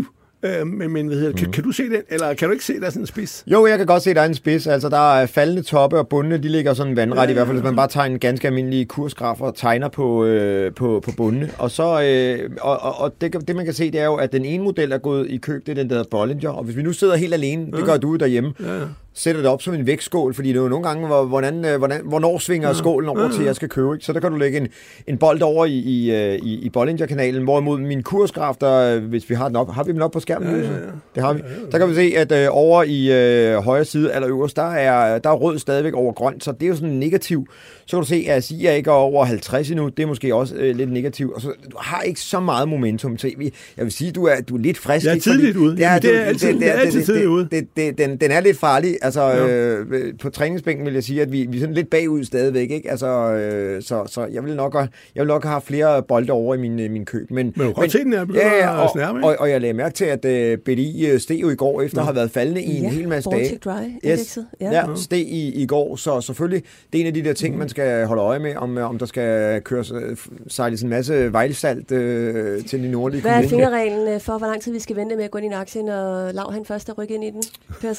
Men hvad hedder det? Kan du se den, eller kan du ikke se, der er sådan en spids? Jo, jeg kan godt se, der er en spids. Altså, der er faldende toppe, og bundene, de ligger sådan vandret, i hvert fald, hvis man bare tager en ganske almindelig kursgraf og tegner på bundene. Og så, og det, man kan se, det er jo, at den ene model er gået i køb, det er den, der hedder Bollinger. Og hvis vi nu sidder helt alene, det gør du derhjemme, sætter det op som en vægtskål, fordi det er jo nogle gange, hvornår svinger skålen over til, jeg skal købe. Ikke? Så der kan du lægge en bold over i Bollinger-kanalen, hvorimod min kursgraf, der, hvis vi har den op, har vi den op på skærmen? Ja. Det har vi. Der kan vi se, at over i højre side, eller øverst, der er rød stadigvæk over grønt, så det er jo sådan negativ. Så kan du se, at jeg ikke er over 50 endnu, det er måske også lidt negativt. Og så, du har ikke så meget momentum til. Jeg vil sige, du er lidt frisk. Jeg er tidligt ude. Det er altid tidligt ude. Den er lidt farlig. Altså, på træningsbænken vil jeg sige, at vi er sådan lidt bagud stadigvæk. Ikke? Altså, så jeg vil nok have flere bolde over i min køb. Men du kan godt se, den er begyndt at snærme, ikke? Og jeg lagde mærke til, at BDI steg jo i går, efter at have været faldende i en hel masse dage. Yes. Steg i går, så selvfølgelig, det er en af de der ting, man skal holde øje med, om der skal sejles en masse vejlsalt til de nordlige kommuner. Hvad er fingerreglen for, hvor lang tid vi skal vente med at gå ind i en aktie, når Lav han først er rykket ind i den?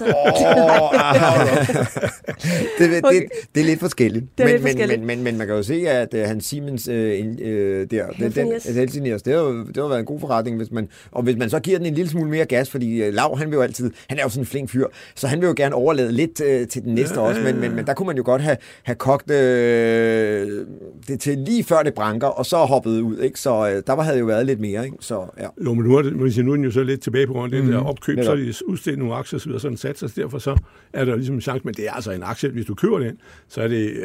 Det er lidt forskelligt. Men man kan jo se, at Hans Siemens Healthineers, det har været en god forretning, hvis man så giver den en lille smule mere gas, fordi Lav, han er jo sådan en flink fyr, så han vil jo gerne overlade lidt til den næste også, men der kunne man jo godt have kogt det til lige før det branker, og så hoppet ud, ikke? Så der havde jo været lidt mere, ikke? Så, ja. Jo, men nu er den jo så lidt tilbage på grund af det der opkøb, så er de udstedt nogle aktier, så videre, sådan sat, så derfor så er der ligesom en chance, men det er altså en aktie, hvis du køber den, så er det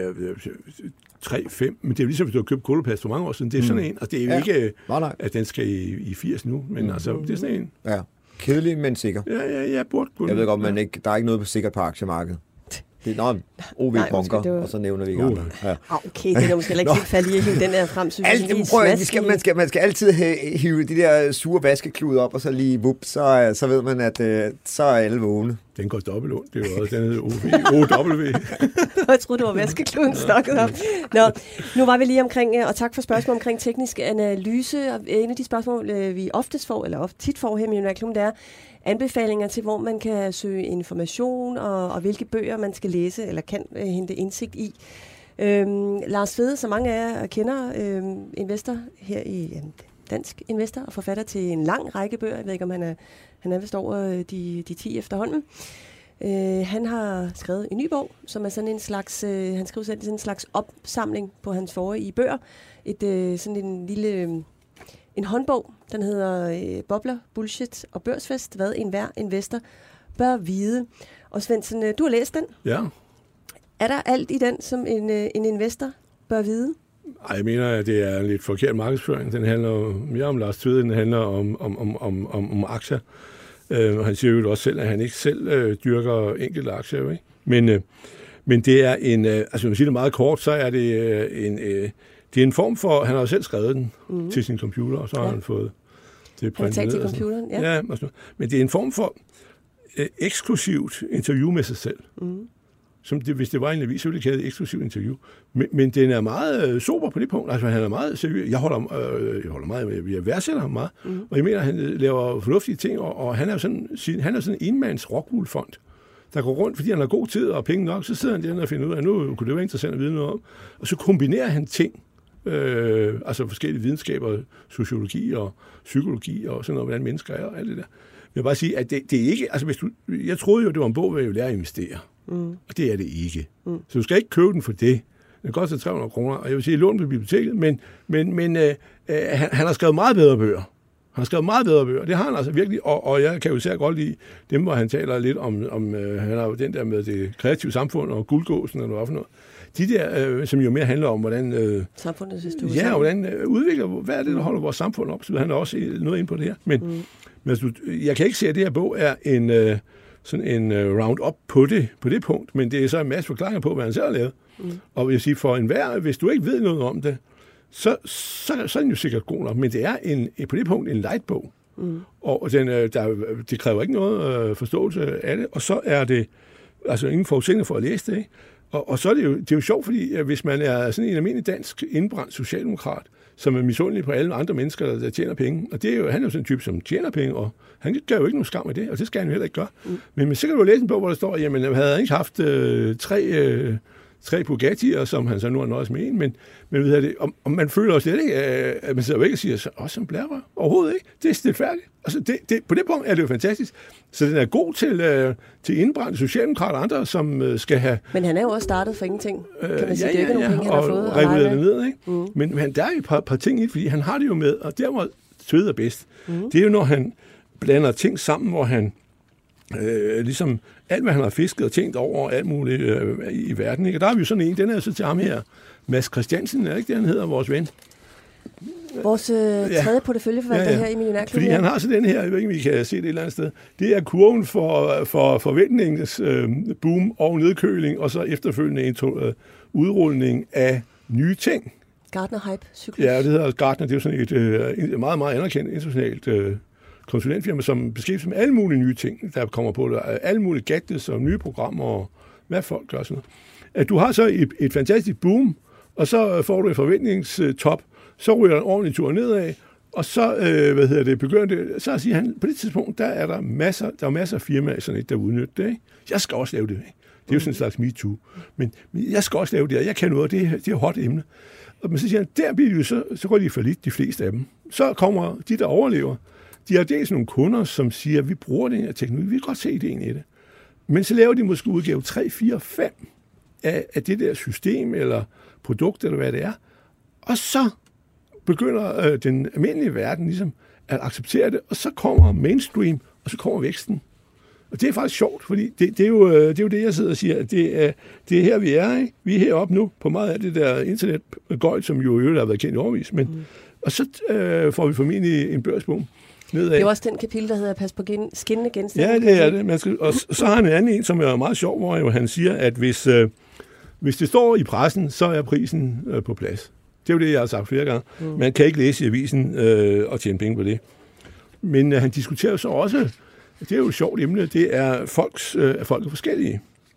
3-5, men det er jo ligesom, hvis du har købt Coloplast for mange år siden, det er sådan en, og det er jo ikke, at den skal i 80 nu, men altså, det er sådan en. Ja, kedelig, men sikker. Ja, burde kunne. Jeg ved godt, der er ikke noget på sikkert på aktiemarkedet. Det er OV bunker, og så nævner vi ikke andre. Ja. Okay, det er måske heller ikke helt falde i at hive den der frem, synes man skal altid hive de der sure vaskekluder op, og så lige så ved man, at så er alle vågne. Den går dobbelt ondt. Det er jo også den hedder OW. Jeg troede, det var vaskekluden stukket op. Nå, nu var vi lige omkring, og tak for spørgsmål omkring teknisk analyse. Og en af de spørgsmål, vi oftest får, eller tit får her i Millionærklubben, det er anbefalinger til, hvor man kan søge information, og hvilke bøger man skal læse, eller kan hente indsigt i. Lars Fede, som mange af jer kender, investor her i Dansk Investor, og forfatter til en lang række bøger. Jeg ved ikke, om han er vist over de 10 efterhånden. Han har skrevet en ny bog, som er sådan en slags, han skriver selv sådan en slags opsamling på hans forrige bøger. Sådan en lille en håndbog, den hedder Bobler, Bullshit og Børsfest, hvad enhver investor bør vide. Og Svendsen, du har læst den. Ja. Er der alt i den, som en investor bør vide? Ej, jeg mener, at det er en lidt forkert markedsføring. Den handler mere om Lars Tvede, den handler om aktier. Han siger jo også selv, at han ikke selv dyrker enkelte aktier. Ikke? Men det er en, altså man siger det meget kort, så er det det er en form for, han har jo selv skrevet den til sin computer, og så har han fået det printet ned. Til computeren, ja. Men det er en form for eksklusivt interview med sig selv. Som hvis det var en avis, så ville det kalde et eksklusivt interview. Men den er meget sober på det punkt. Altså, han er meget seriøs. Jeg holder meget med, jeg værdsætter ham meget. Og jeg mener, at han laver fornuftige ting, og han er sådan en enmands rockwool-fond, der går rundt, fordi han har god tid og penge nok, så sidder han der og finder ud af, nu kunne det være interessant at vide noget om. Og så kombinerer han ting, altså forskellige videnskaber, sociologi og psykologi og sådan noget, hvordan mennesker er og alt det der. Jeg vil bare sige, at det er ikke, altså jeg troede jo, det var en bog, hvor jeg ville lære at investere. Og det er det ikke. Så du skal ikke købe den for det. Den koster 300 kroner, og jeg vil sige, lån på biblioteket, men han har skrevet meget bedre bøger. Han har skrevet meget bedre bøger. Det har han altså virkelig, og jeg kan jo især godt lide dem, hvor han taler lidt om han har jo den der med det kreative samfund og guldgåsen eller hvad for noget. De der, som jo mere handler om, hvordan samfundet synes du ja, hvordan udvikler, hvad er det, der holder vores samfund op? Så han er også noget ind på det her. Men altså, jeg kan ikke se, at det her bog er sådan en round-up på det punkt, men det er så en masse forklaringer på, hvad han selv har lavet. Og jeg siger, for enhver, hvis du ikke ved noget om det, så er den jo sikkert god nok, men det er på det punkt en lightbog. Og det kræver ikke noget forståelse af det, og så er det altså ingen forudsætning for at læse det, ikke? Og så er det er jo sjovt, fordi hvis man er sådan en almindelig dansk indbrændt socialdemokrat, som er misundelig på alle andre mennesker, der tjener penge, og det er jo, han er jo sådan en type, som tjener penge, og han gør jo ikke nogen skam af det, og det skal han jo heller ikke gøre. Men så kan du læse en bog, hvor der står, jamen havde han ikke haft tre Bugatti'er, som han så nu har nøjes med en, men ved jeg det, om man føler også slet ikke, at man sidder jo ikke og siger, også som blærerør. Overhovedet ikke. Det er stilfærdigt. Altså på det punkt er det jo fantastisk. Så den er god til indbrændte socialdemokrater og andre, som skal have... Men han er jo også startet for ingenting, kan man sige. Det er ikke nogen penge, han har fået. Og reguleret det ned, ikke? Men der er jo et par ting i, fordi han har det jo med, og der hvor sved er bedst, det er jo, når han blander ting sammen, hvor han ligesom alt, hvad han har fisket og tænkt over, alt muligt i verden. Ikke? Og der er vi jo sådan en, den er så til ham her, Mads Christiansen, er ikke det, han hedder, vores ven? Vores tredje porteføljeforvalter her i Millionærklubben. Fordi han har så den her, jeg ved ikke, om I kan se det et eller andet sted, det er kurven for forventningens boom og nedkøling, og så efterfølgende en udrulning af nye ting. Gartner-hype-cyklus. Ja, det hedder Gartner, det er jo sådan et meget, meget anerkendt internationalt konsulentfirma, som beskriver sig med alle mulige nye ting, der kommer på, alle mulige gadgets og nye programmer, og hvad folk gør sådan noget. At du har så et fantastisk boom, og så får du en forventningstop, så ryger der en ordentlig tur nedad, og så, begynder det, så siger han, på det tidspunkt, der er masser af firmaer, sådan et, der udnytter det, ikke? Jeg skal også lave det, ikke? Det er jo sådan en slags MeToo. Men jeg skal også lave det, og jeg kan noget, det er et hot emne. Men så siger han, der bliver de så går de for lidt, de fleste af dem. Så kommer de, der overlever. De har dels nogle kunder, som siger, vi bruger den her teknologi, vi kan godt se ideen i det. Men så laver de måske udgave 3, 4, 5 af det der system, eller produkt, eller hvad det er. Og så begynder den almindelige verden ligesom at acceptere det, og så kommer mainstream, og så kommer væksten. Og det er faktisk sjovt, fordi det er jo det, jeg sidder og siger, at det er her, vi er, ikke? Vi er heroppe nu på meget af det der internetgøjt, som jo har været kendt i årevis. Men, og så får vi formentlig en børsboom nedad. Det er også den kapitel, der hedder Pas på skinnende genstande. Ja, det er det. Og så har han en anden som er meget sjov, hvor han siger, at hvis det står i pressen, så er prisen på plads. Det er jo det, jeg har sagt flere gange. Man kan ikke læse i avisen og tjene penge på det. Men han diskuterer så også, det er jo et sjovt emne, det er folk er forskellige.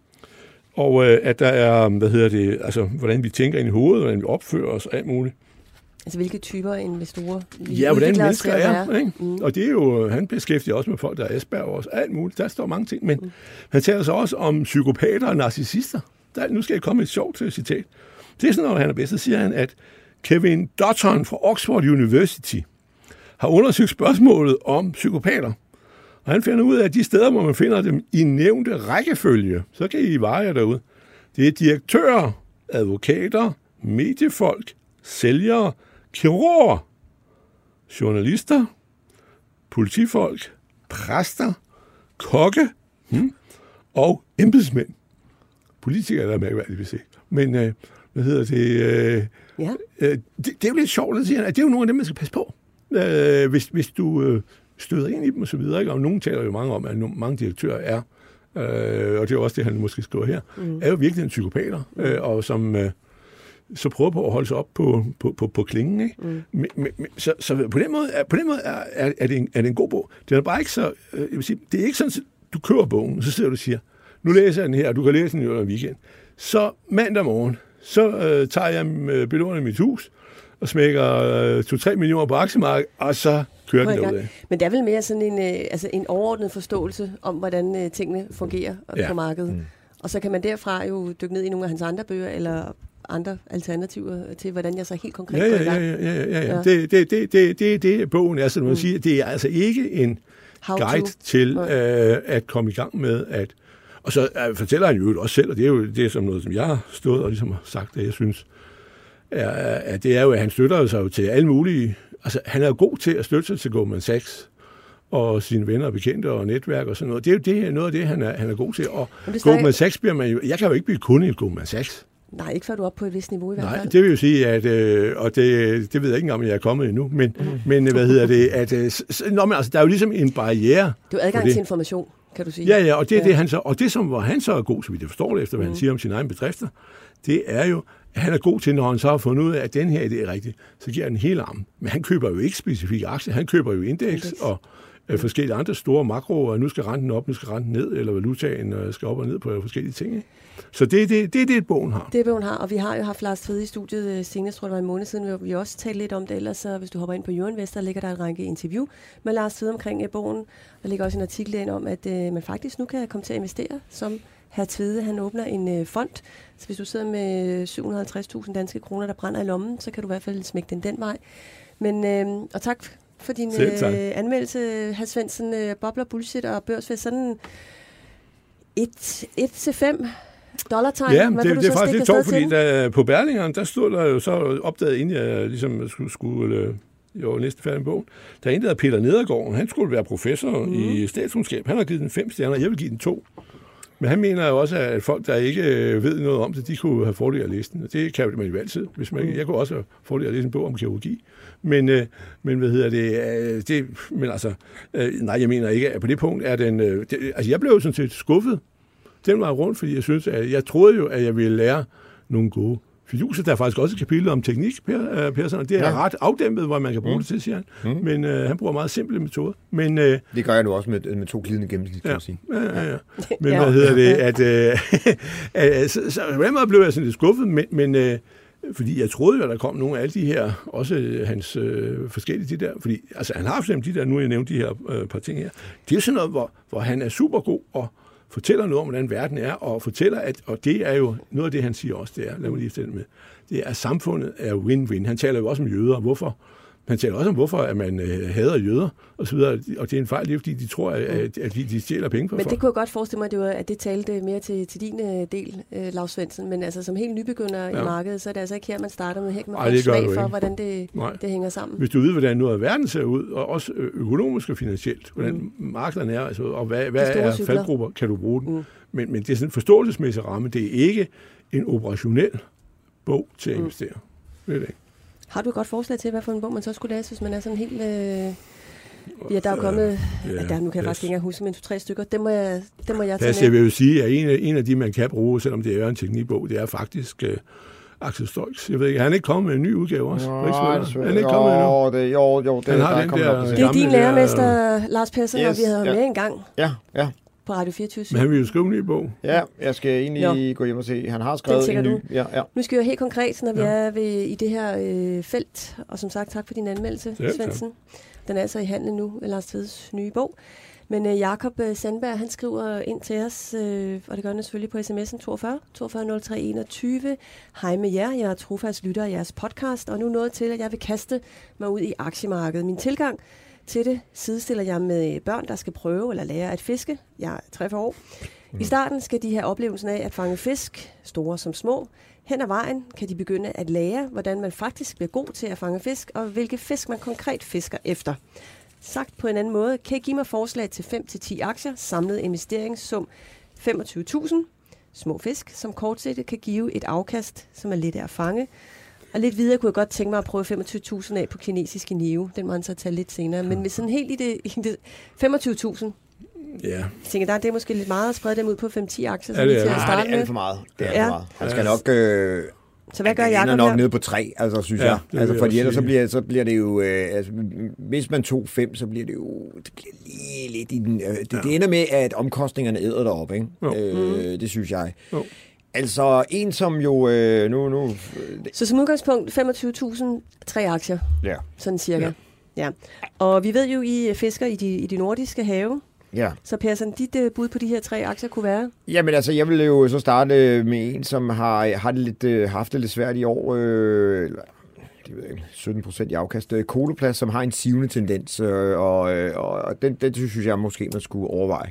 Og at der er, altså hvordan vi tænker ind i hovedet, hvordan vi opfører os og alt muligt. Altså hvilke typer investorer vi hvordan mennesker er. Ikke? Og det er jo, han beskæftiger også med folk, der er Asperger og alt muligt. Der står mange ting. Men han taler så også om psykopater og narcissister. Nu skal jeg komme med et sjovt citat. Det er sådan, når han er bedst, så siger han, at Kevin Dotton fra Oxford University har undersøgt spørgsmålet om psykopater. Og han finder ud af, at de steder, hvor man finder dem i nævnte rækkefølge, så kan I veje derude. Det er direktører, advokater, mediefolk, sælgere, kirurger, journalister, politifolk, præster, kokke og embedsmænd. Politikere er mærkværdigt, hvis ikke. Men det er jo lidt sjovt at sige, at det er jo nogle af dem, man skal passe på. Hvis du støder ind i dem og så videre, ikke? Og nogen taler jo mange om, at mange direktører er, og det er jo også det, han måske skriver her, er jo virkelig en psykopater, og som så prøver på at holde sig op på klingen. Ikke? Så på den måde er det en god bog. Det er bare ikke så, jeg vil sige, det er ikke sådan, at du kører bogen, og så sidder du og siger, nu læser jeg den her, og du kan læse den i en weekend. Så mandag morgen, så tager jeg belåner mit hus, og smækker 2-3 millioner på aktiemarkedet, og så kører den derudad. Men det er vel mere sådan en overordnet forståelse om, hvordan tingene fungerer på markedet. Og så kan man derfra jo dykke ned i nogle af hans andre bøger, eller andre alternativer til, hvordan jeg så helt konkret går i gang. Ja. Det bogen er, sådan man siger, det er altså ikke en guide til at komme i gang med at... Og så fortæller han jo også selv, og det er jo det som noget, som jeg har stået og ligesom har sagt, det jeg synes, det er jo, at han støtter sig jo til alle mulige... Altså, han er jo god til at støtte sig til Goldman Sachs og sine venner og bekendte og netværk og sådan noget. Det er jo noget af det, han er god til. Og Goldman Sachs bliver man jo... Jeg kan jo ikke blive kunde i Goldman Sachs. Nej, ikke før du er oppe på et vist niveau i hvert fald. Nej, det vil jo sige, at... og det ved jeg ikke engang, om jeg er kommet endnu. Men hvad hedder det? Altså, der er jo ligesom en barriere. Det er jo adgang til information, kan du sige. Ja, og det er det, han så... Og det, som han så er god, så vidt jeg forstår det, efter hvad han siger om sine egne bedrifter, det er jo, at han er god til, når han så har fundet ud af, at den her idé er rigtig, så giver han hele armen. Men han køber jo ikke specifikke aktier, han køber jo indeks forskellige andre store makroer, nu skal renten op, nu skal renten ned, eller valutaen skal op og ned på forskellige ting. Ikke? Så det er det, bogen har. Det bogen har, og vi har jo haft Lars Tvede i studiet senest, tror jeg det var en måned siden, hvor vi også talte lidt om det, ellers så hvis du hopper ind på Euroinvest, der ligger der en række interview med Lars Tvede omkring bogen. Der ligger også en artikel ind om, at man faktisk nu kan komme til at investere, som hr. Tvede, han åbner en fond. Så hvis du sidder med 750.000 danske kroner, der brænder i lommen, så kan du i hvert fald smække den vej. Men, og tak for din anmeldelse, hr. Svendsen. Bobler, bullshit og børsfest, sådan 1-5 dollartegn. Ja, det er faktisk lidt sjovt, fordi på Berlingeren, der stod der jo så opdaget, inden jeg ligesom skulle jo næsten færdig med bogen, der er en, der hedder Peter Nedergaard. Han skulle være professor i statskundskab. Han har givet den 5 stjerner, jeg vil give den 2. Men han mener jo også, at folk, der ikke ved noget om det, de kunne have fordel af at læse den. Og det kan man jo altid. Jeg kunne også have fordel af at læse en bog om kirurgi. Men hvad hedder det? Men altså, nej, jeg mener ikke, at på det punkt er den... altså, jeg blev jo sådan set skuffet den vej rundt, fordi jeg synes, at jeg troede jo, at jeg ville lære nogle gode fiduser. Der er faktisk også et kapitel om teknik, Persson, og det er ret afdæmpet, hvor man kan bruge det til, siger han. Men han bruger meget simple metoder. Men, det gør jeg nu også med 2 glidende gennemsnit, kan jeg sige. Ja. Men hvad hedder det? Så på den måde blev jeg sådan lidt skuffet, men fordi jeg troede jo, at der kom nogle af alle de her, også hans forskellige de der, fordi altså, han har for eksempel de der, nu jeg nævnt de her par ting her, det er jo sådan noget, hvor han er super god og fortæller noget om, hvordan verden er, og fortæller, og det er jo noget af det, han siger også, det er, lad mig lige stille med, det er, at samfundet er win-win. Han taler jo også om jøder, hvorfor? Han taler også om, hvorfor at man hader jøder, og så videre, og det er en fejl, det er, fordi de tror, at de stjæler penge for. Men det kunne jeg godt forestille mig, at det talte mere til din del, Lars Svendsen, men altså som helt nybegynder i markedet, så er det altså ikke her, man starter med hæk med smag for, hvordan det hænger sammen. Hvis du ved, hvordan noget af verden ser ud, og også økonomisk og finansielt, hvordan markederne er, altså, og hvad er faldgrupper, kan du bruge den. Men det er sådan en forståelsesmæssig ramme, det er ikke en operationel bog til at investere. Det er det ikke. Har du et godt forslag til, hvad for en bog man så skulle læse, hvis man er sådan helt... Ja, der er kommet... der nu kan jeg faktisk ikke engang huske, men 2-3 stykker. Det må jeg tage med. Jeg vil jo sige, at en af de, man kan bruge, selvom det er en teknikbog, det er faktisk Axel Stoix. Jeg ved ikke, han er ikke kommet med en ny udgave også? Han er ikke kommet endnu. Jo, han har den der... Det er din lærermester, Lars Persson, og vi havde med en gang. Ja. På Radio 24. Men han vil jo skrive en ny bog. Ja, jeg skal egentlig gå hjem og se. Han har skrevet en ny. Ja. Nu skal vi jo helt konkret, når vi er i det her felt. Og som sagt, tak for din anmeldelse, Svendsen. Den er altså i handel nu, Lars Tvedes nye bog. Men Jakob Sandberg, han skriver ind til os, og det gør han selvfølgelig på sms'en 42 03 21. Hej med jer, jeg er trofast lytter af jeres podcast, og nu nået til, at jeg vil kaste mig ud i aktiemarkedet. Min tilgang til det sidestiller jeg med børn, der skal prøve eller lære at fiske. Jeg er 43 år. I starten skal de have oplevelsen af at fange fisk, store som små. Hen ad vejen kan de begynde at lære, hvordan man faktisk bliver god til at fange fisk, og hvilke fisk man konkret fisker efter. Sagt på en anden måde, kan I give mig forslag til 5-10 aktier, samlet investeringssum 25.000, små fisk, som kortsigtet kan give et afkast, som er lidt af at fange. Og lidt videre kunne jeg godt tænke mig at prøve 25.000 af på kinesiske Nive. Den må han så tage lidt senere. Men med sådan helt i det 25.000. Ja. Jeg tænker, det er måske lidt meget at sprede dem ud på 5-10 aktier. Ja, det er alt for meget. Det er alt for meget. Han skal nok... Så hvad gør Jacob nok nede på 3, altså, synes jeg. Altså, fordi ellers så bliver det jo... altså, hvis man tog 5, så bliver det jo... Det bliver lige lidt i den... Det ender med, at omkostningerne æder derop, ikke? Det synes jeg. Altså, en som jo... Så som udgangspunkt, 25.000, 3 aktier. Ja. Sådan cirka. Ja. Og vi ved jo, I fisker i de nordiske have. Ja. Så Persson, dit bud på de her 3 aktier kunne være? Jamen altså, jeg vil jo så starte med en, som har haft det lidt svært i år. Det ved jeg ikke, 17% i afkast. Coloplast, som har en sivende tendens, og den synes jeg måske, man skulle overveje.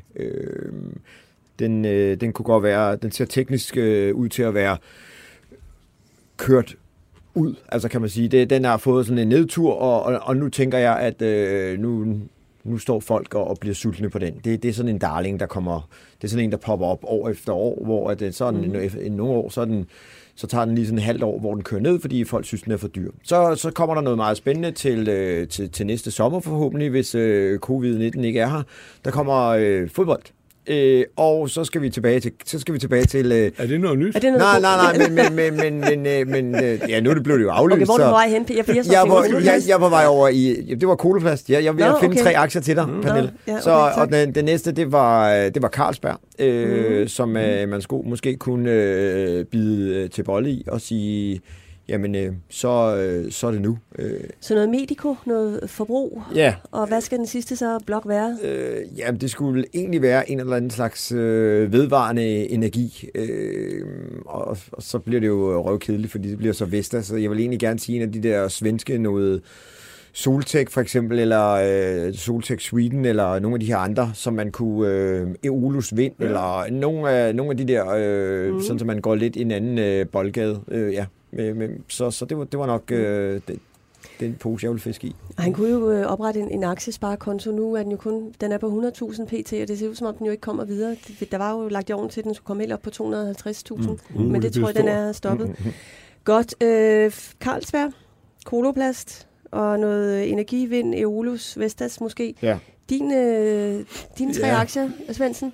Den kunne godt være, den ser teknisk ud til at være kørt ud, altså kan man sige. Den har fået sådan en nedtur, og nu tænker jeg, at nu står folk og bliver sultne på den. Det er sådan en darling, der kommer, det er sådan en, der popper op år efter år, hvor at sådan nogle år, så tager den lige sådan et halvt år, hvor den kører ned, fordi folk synes, den er for dyr. Så kommer der noget meget spændende til næste sommer forhåbentlig, hvis covid-19 ikke er her. Der kommer fodbold. Og så skal vi tilbage til... Er det noget nyt? Nej, men ja, nu blev det jo aflyst. Okay, hvor er du på vej hen? Jeg er på vej over i... Det var Coloplast. Jeg vil finde 3 aktier til dig, Pernille. Og den næste, det var Carlsberg, som man måske kunne bide til bolle i og sige... Jamen, så er det nu. Så noget mediko, noget forbrug? Ja. Og hvad skal den sidste så blok være? Jamen, det skulle egentlig være en eller anden slags vedvarende energi. Og så bliver det jo røvkedeligt, fordi det bliver så Vestas. Så jeg vil egentlig gerne sige en af de der svenske noget... Soltech for eksempel, eller Soltech Sweden, eller nogle af de her andre, som man kunne, Eolus Vind, eller nogle af de der, sådan så man går lidt i en anden boldgade. Så det var nok den pose, jeg ville fiske i. Han kunne jo oprette en aktiesparekonto. Nu er den er på 100.000 pt, og det ser ud som om, den jo ikke kommer videre. Der var jo lagt i ovnen til, at den skulle komme helt op på 250.000, men det tror jeg, den er stoppet. Godt. Carlsberg, Coloplast og noget energivind, Eolus, Vestas måske. Ja. Dine 3 aktier, Svendsen?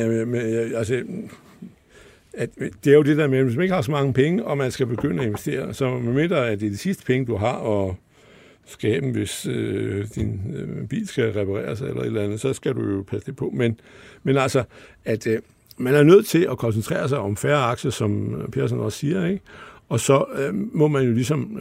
Det er jo det der med, hvis man ikke har så mange penge, og man skal begynde at investere, så medmindre at det er de sidste penge, du har, og skabe, hvis din bil skal repareres eller et eller andet, så skal du jo passe det på. Men altså, at man er nødt til at koncentrere sig om færre aktier, som Persson også siger, ikke? Og så må man jo ligesom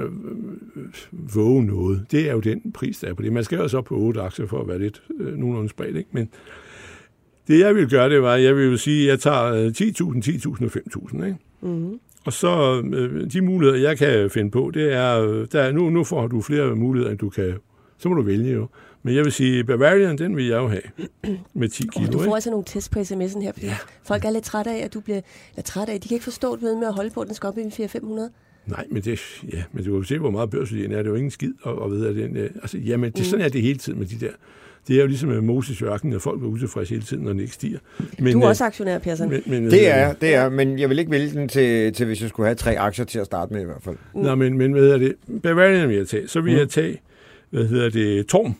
våge noget. Det er jo den pris, der er på det. Man skal jo så på 8 aktier for at være lidt nogenlunde spredt, ikke? Men det, jeg vil gøre, det var, jeg vil jo sige, at jeg tager 10.000 og 5.000, ikke? Mm-hmm. Og så de muligheder, jeg kan finde på, det er, nu får du flere muligheder, end du kan. Så må du vælge jo. Men jeg vil sige, Bavarian, den vil jeg jo have med 10 kilo. Du får altså nogle tests på sms'en her, fordi folk er lidt trætte af, at du bliver træt af. De kan ikke forstå det med at holde på, at den skal op i 400-500. Nej, men men du kan jo se, hvor meget børsværdi er. Det er jo ingen skid at vide af den. Altså, jamen, sådan er det hele tiden med de der. Det er jo ligesom med Moses i ørkenen, at folk er utilfredse hele tiden, når den ikke stiger. Men, du er også aktionær, Persson. Det er, men jeg vil ikke vælge den til, hvis jeg skulle have 3 aktier til at starte med i hvert fald. Nej, men hvad hedder det? Bavarian vil jeg tage. Så vil jeg tage, Torm.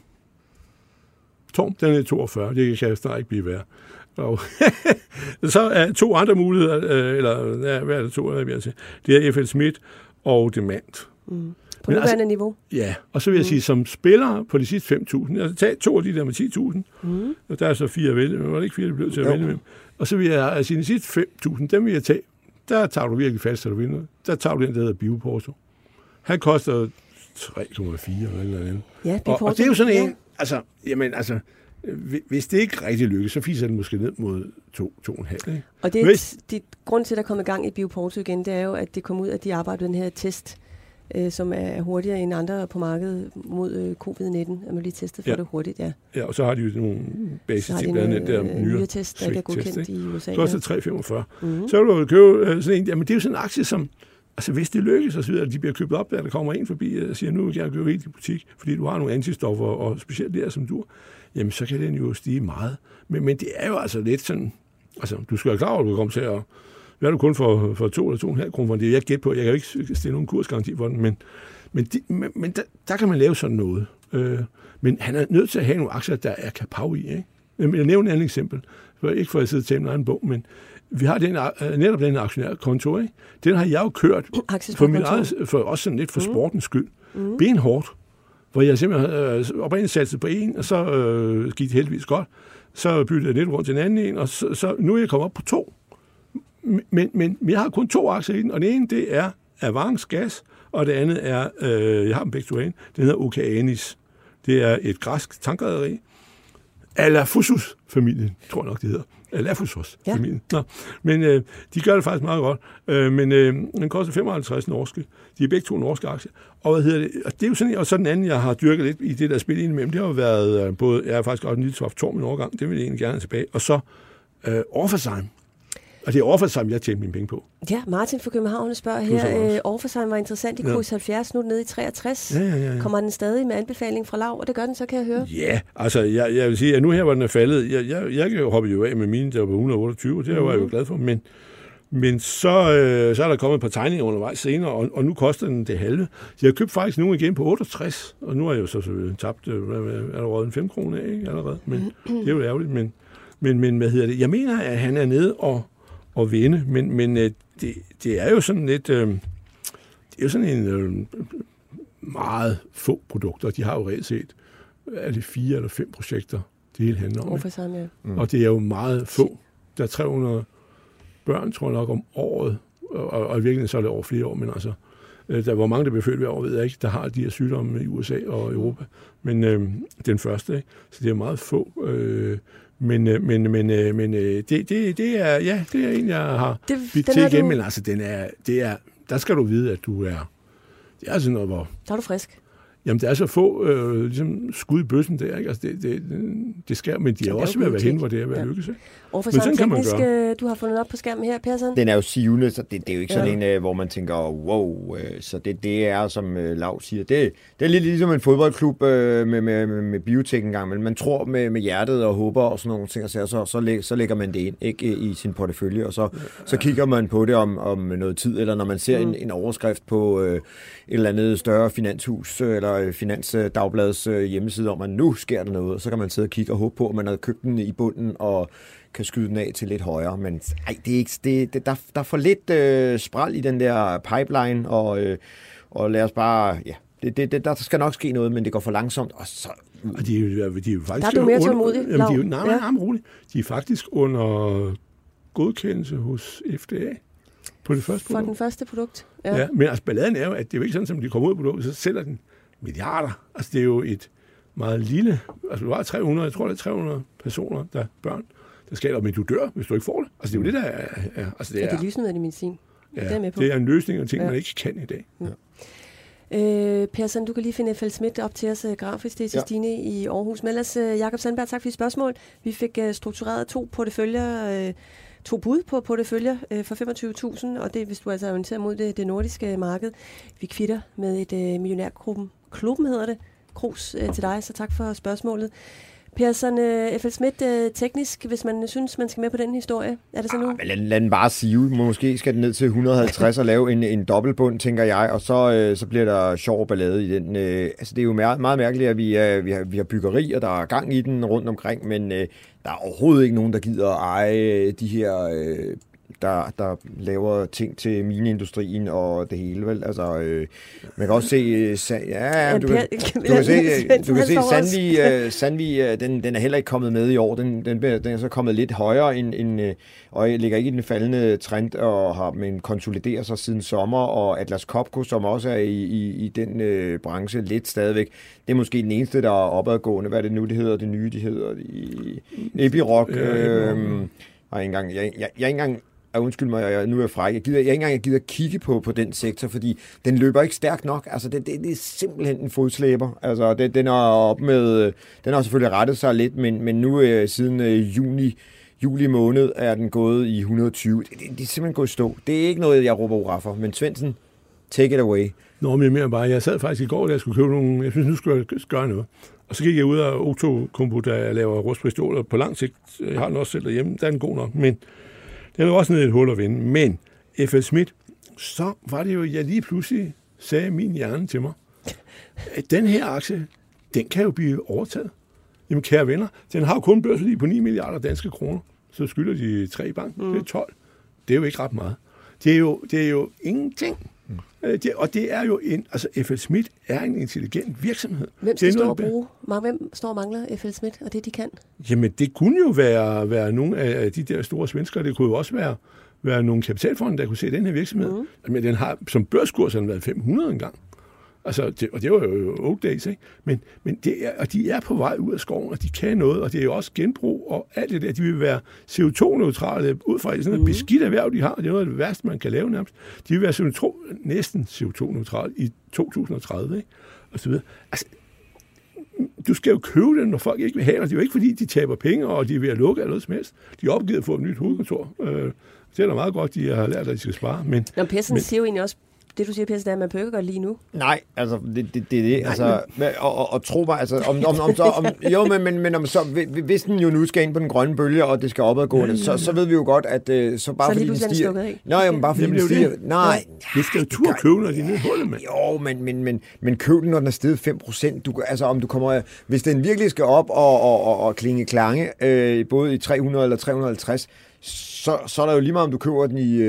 Torm, den er 42. Det kan snart ikke blive værre. Og så er 2 andre muligheder, hvad er det 2, jeg vil til? Det er F.L. Schmidt og Demant. På nuværende niveau? Ja, og så vil jeg sige, som spiller på de sidste 5.000, altså tag 2 af de der med 10.000, og der er så 4 at vælge, men var det ikke 4, det blev til at vælge med. Og så vil jeg sige, de sidste 5.000, dem vil jeg tage, der tager du virkelig fast, så du vinder. Der tager du den, der hedder Bioporto. Han koster 3,4 eller andet. Ja, Bioporto. Og det er jo sådan en, altså, hvis det ikke rigtig lykkes, så fiser den måske ned mod 2,5. Ikke? Og det grund til, at der kommer i gang i Bioporto igen, det er jo, at det kom ud, at de arbejder den her test, som er hurtigere end andre på markedet mod covid-19, at man lige testet for det hurtigt, ja. Ja, og så har de jo nogle basisting, blandt andet der nyere test, der ikke er godkendt i USA. Det koster 3,45. Så kan du købe sådan en, jamen det er jo sådan en aktie, som, altså hvis det lykkes og så videre, at de bliver købt op, der kommer en forbi og siger, nu vil jeg købe helt i butik, fordi du har nogle antistoffer, og specielt der som du, jamen så kan den jo stige meget. Men det er jo altså lidt sådan, altså du skal være klar over, at du kommer til at, hvad er du kun for 2 eller 2,5 kroner for det? Jeg gætter på, jeg kan jo ikke stille nogen kursgaranti for den, men der kan man lave sådan noget. Men han er nødt til at have nogle aktier, der er kapav i, ikke? Jeg nævner et andet eksempel. Ikke for at sidde og tage en egen bog, men vi har netop den aktionærkonto, ikke? Den har jeg jo kørt for min eget, for også sådan lidt for sportens skyld. Benhårdt, hvor jeg simpelthen oprindeligt satte på en, og så gik det heldigvis godt. Så byttede jeg lidt rundt til en anden en, og så nu er jeg kommet op på 2. Men jeg har kun 2 aktier i den, og det ene, det er Avance Gas, og det andet er, jeg har dem begge to ind, det hedder Okeanis. Det er et græsk tankrederi. Alafusus-familien, tror jeg nok, det hedder. Alafusus-familien. Ja. Men de gør det faktisk meget godt. Men den koster 55 norske. De er begge 2 norske aktier. Og hvad hedder det? Og det er jo sådan, og så den anden, jeg har dyrket lidt i det der spil indimellem, det har jo været både, jeg har faktisk også en lille Torm en overgang, det vil jeg egentlig gerne tilbage. Og så Orpheusheim. Og det er Orpheusheim, jeg tjener mine penge på. Ja, Martin fra København spørger her. Orpheusheim var interessant i kurs 70, nu er den nede i 63. Ja. Kommer den stadig med anbefaling fra Lav, og det gør den så, kan jeg høre? Ja, altså jeg vil sige, at nu her, hvor den er faldet, jeg kan jo hoppe jo af med mine, der var på 128, det var jeg jo glad for, men så er der kommet et par tegninger undervejs senere, og nu koster den det halve. Så jeg købte faktisk nu igen på 68, og nu har jeg jo så tabt allerede en 5 kroner af, ikke? Allerede, men det er jo ærgerligt, men Men hvad hedder det? Jeg mener, at han er nede og vinde, men det er jo sådan lidt... det er jo sådan en meget få produkter. De har jo reelt set 4 eller 5 projekter, det hele handler om. Og det er jo meget få. Der er 300 børn, tror jeg nok, om året, og i virkeligheden så er det over flere år, men altså, hvor mange der bliver født hver år, ved jeg ikke, der har de her sygdomme i USA og Europa. Men den første, ikke? Så det er meget få. Men det er en, jeg har bidt til igen, men altså, der skal du vide, at du er... Det er sådan noget, hvor... Der er du frisk. Jamen, der er så få ligesom skud i bøssen der, ikke? Altså, det sker, men de er også ved at være hen, hvor det er ved at lykkes, ikke? Og for sådan teknisk, du har fundet op på skærmen her, Persson. Den er jo sivende, så det er jo ikke sådan en, hvor man tænker, wow. Så det er, som Lav siger, det er lidt ligesom en fodboldklub med biotek engang, men man tror med hjertet og håber og sådan nogle ting, så lægger man det ind, ikke, i sin portefølje, og så kigger man på det om noget tid, eller når man ser en overskrift på et eller andet større finanshus, eller Finansdagbladets hjemmeside om, at nu sker der noget, så kan man sidde og kigge og håbe på, at man har købt den i bunden, og kan skyde den af til lidt højere, men det er ikke, der er for lidt spræl i den der pipeline, og lad os bare, der skal nok ske noget, men det går for langsomt, og så... Og de er jo faktisk... Der er du mere tålmodig, Lav. Nej, roligt. De er faktisk under godkendelse hos FDA på det første produkt. For den første produkt, ja. Men altså, balladen er jo, at det er jo ikke sådan, som de kommer ud af produktet, så sælger den milliarder. Altså, det er jo et meget lille... Altså, du har 300, jeg tror, det er 300 personer, der børn, der skal, men du dør, hvis du ikke får det. Altså, det er jo det, der er... Altså, det er lysnødvendig medicin. Ja, det er en løsning og ting, man ikke kan i dag. Ja. Persson, du kan lige finde F.L. Schmidt op til os grafisk. Det er til Stine i Aarhus. Men ellers, Jakob Sandberg, tak for dit spørgsmål. Vi fik struktureret 2 porteføljer, 2 bud på porteføljer for 25.000, og det hvis du altså er orienteret mod det nordiske marked. Vi kvitter med et millionærklubben hedder det. Krus til dig, så tak for spørgsmålet. Persson, F.L. Schmidt, teknisk, hvis man synes, man skal med på den historie, er det så nu? Lad den bare sive. Måske skal den ned til 150 og lave en dobbeltbund, tænker jeg, og så bliver der sjov ballade i den. Altså, det er jo meget mærkeligt, at vi har byggeri, og der er gang i den rundt omkring, men der er overhovedet ikke nogen, der gider at eje de her... Der laver ting til mineindustrien og det hele, vel? Altså, man kan også se... du kan se Sandvig, den er heller ikke kommet med i år. Den er så kommet lidt højere, og ligger ikke i den faldende trend, og har konsolideret sig siden sommer, og Atlas Copco, som også er i den branche lidt stadigvæk. Det er måske den eneste, der er opadgående. Hvad er det nu, det hedder? Det nye, de hedder Epiroc. Jeg ikke engang... Undskyld mig, nu er jeg fræk. Jeg ikke engang gider kigge på den sektor, fordi den løber ikke stærkt nok. Altså, det er simpelthen en fodslæber. Altså, den har selvfølgelig rettet sig lidt, men nu siden juli måned er den gået i 120. Det er simpelthen gået i stå. Det er ikke noget, jeg råber hurra for. Men Svendsen, take it away. Nå, men mere bare. Jeg sad faktisk i går, da jeg skulle købe nogle... Jeg synes, nu skulle jeg gøre noget. Og så gik jeg ud af Otto-kombo, der jeg laver rustfri stål, og på lang sigt, jeg har den også selv derhjemme, der er den god nok, men den er også nede i et hul at vinde. Men F.L. Schmidt, så var det jo, jeg lige pludselig sagde min hjerne til mig, at den her aktie, den kan jo blive overtaget. Jamen, kære venner, den har jo kun børsværdi på 9 milliarder danske kroner, så skylder de 3 i banken. Det er 12. Det er jo ikke ret meget. Det er jo ingenting. Og det er jo altså F.L. Schmidt er en intelligent virksomhed. Hvem skal stå og bruge? Hvem står og mangler F.L. Schmidt og det, de kan? Jamen, det kunne jo være nogle af de der store svenskere. Det kunne jo også være nogle kapitalfonde, der kunne se den her virksomhed. Men den har som børskurs været 500 engang. Altså, og det var jo old days, ikke? Men og de er på vej ud af skoven, og de kan noget, og det er jo også genbrug, og alt det der, de vil være CO2-neutrale, ud fra sådan et beskidt erhverv, de har, det er noget af det værste, man kan lave nærmest. De vil være næsten CO2-neutrale i 2030, ikke? Og så videre. Altså, du skal jo købe den, når folk ikke vil have det. Det er jo ikke, fordi de taber penge, og de er ved at lukke eller noget som helst. De er opgivet at få et nyt hovedkontor. Det er da meget godt, de har lært, at de skal spare. Men Persson siger jo egentlig også, det du siger, Per, det er, at man behøver ikke gøre lige nu. Nej, altså, det. Altså, og tro mig, altså, hvis den jo nu skal ind på den grønne bølge, og det skal opadgående, så ved vi jo godt, at så bare så fordi den stiger... Nej, men bare fordi den stiger... Nej. Det skal jo tur købe, når de er nede i hullet, mand. Jo, men køb den, når den er steget 5%. Altså, om du kommer... Hvis den virkelig skal op og klinge klange, både i 300 eller 350, så er der jo lige meget, om du køber den i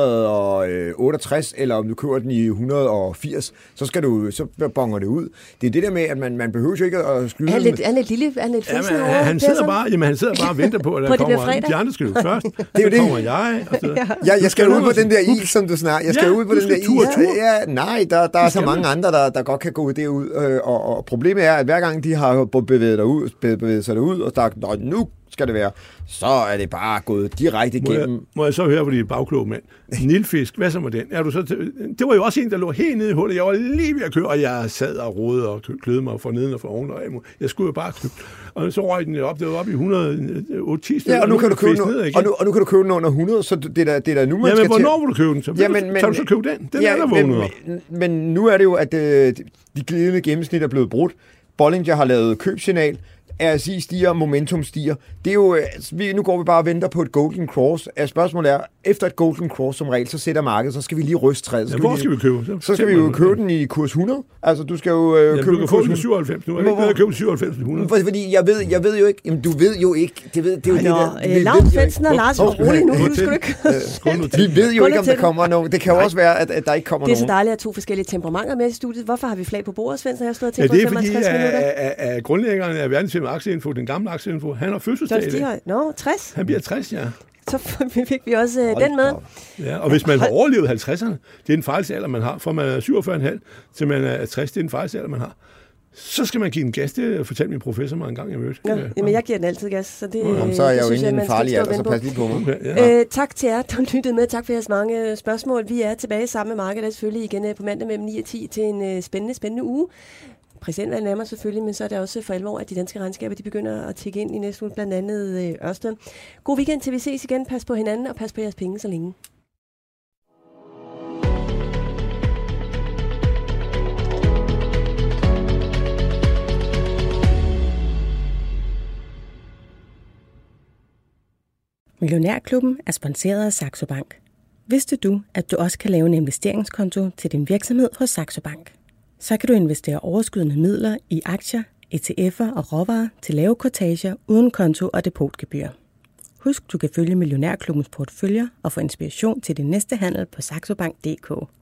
168, eller om du køber den i 180, så bonger det ud. Det er det der med, at man behøver jo ikke at skyde... Han er lidt lille, han er lidt fæsen over. Han sidder bare og venter på, at der kommer... De andre skal jo først. Det er jo det. Kommer jeg. Jeg skal ud på den der is, som du snakker. Jeg skal ud på den der is. Ja, nej, der er så mange andre, der godt kan gå derud. Og problemet er, at hver gang de har bevæget sig derud, og sagt, nu skal det være, så er det bare gået direkte igennem. Må jeg så høre på dit bagkloge mand? Nilfisk, hvad så med den? Det var jo også en, der lå helt nede i hullet. Jeg var lige ved at køre, og jeg sad og rodede og kløede mig fra neden og fra oven. Jeg skulle jo bare købe. Og så røg den op. Det var op i 110 stykker. Ja, og nu kan du købe den, og nu kan du købe den under 100, så det er der nu, man skal til. Jamen, hvornår vil du købe den? Så kan du så købe den? Den er der vågnet op. Men nu er det jo, at de glidende gennemsnit er blevet brudt. Bollinger har lavet købsignal. RSI stiger, momentum stiger. Det er jo, nu går vi bare og venter på et Golden Cross. Spørgsmålet er, efter et Golden Cross som regel, så sætter markedet, så skal vi lige ryste træet. Hvor skal vi købe? Så skal vi jo købe den i kurs 100. Altså, du skal jo købe du kan få den i 97 nu. Jeg købe 97 100. Fordi jeg ved jo ikke. Jamen, du ved jo ikke. Det er jo det der. Lars Fensen og Lars, rolig nu. Du skal ikke. Vi ved jo ikke, om der kommer nogen. Det kan jo også være, at der ikke kommer nogen. Det er så dejligt at 2 forskellige temperamenter med i studiet. Hvorfor har vi flag på bordet, Svend? Jeg har stået og tænkt på 55 minutter. Det er fordi, at grundlæggeren af verdensfirma Aktieinfo, den gamle Aktieinfo, han har fødselsdag i dag. 60? Han bliver 60, ja. Så fik vi også den med. Ja, og hvis man har overlevet 50'erne, det er en fejlsalder, man har. Fra man er 47,5 til man er 60, det er en fejlsalder, man har. Så skal man give den gas. Det fortalte min professor mig en gang, jeg mødte. Ja, men jeg giver den altid gas. Så, så er jeg jo inde i den farlige alder, så pas lige på mig. Okay, tak til jer, der lyttede med. Tak for jeres mange spørgsmål. Vi er tilbage sammen med markedet selvfølgelig igen på mandag mellem 9 og 10 til en spændende uge. Præsidentvalget nærmer selvfølgelig, men så er det også for alvor, at de danske regnskaber de begynder at tikke ind i næste uge, blandt andet Ørsted. God weekend til vi ses igen. Pas på hinanden og pas på jeres penge så længe. Millionærklubben er sponsoreret af Saxo Bank. Vidste du, at du også kan lave en investeringskonto til din virksomhed hos Saxo Bank? Så kan du investere overskydende midler i aktier, ETF'er og råvarer til lave kortager uden konto og depotgebyr. Husk, du kan følge Millionærklubbens porteføljer og få inspiration til din næste handel på saxobank.dk.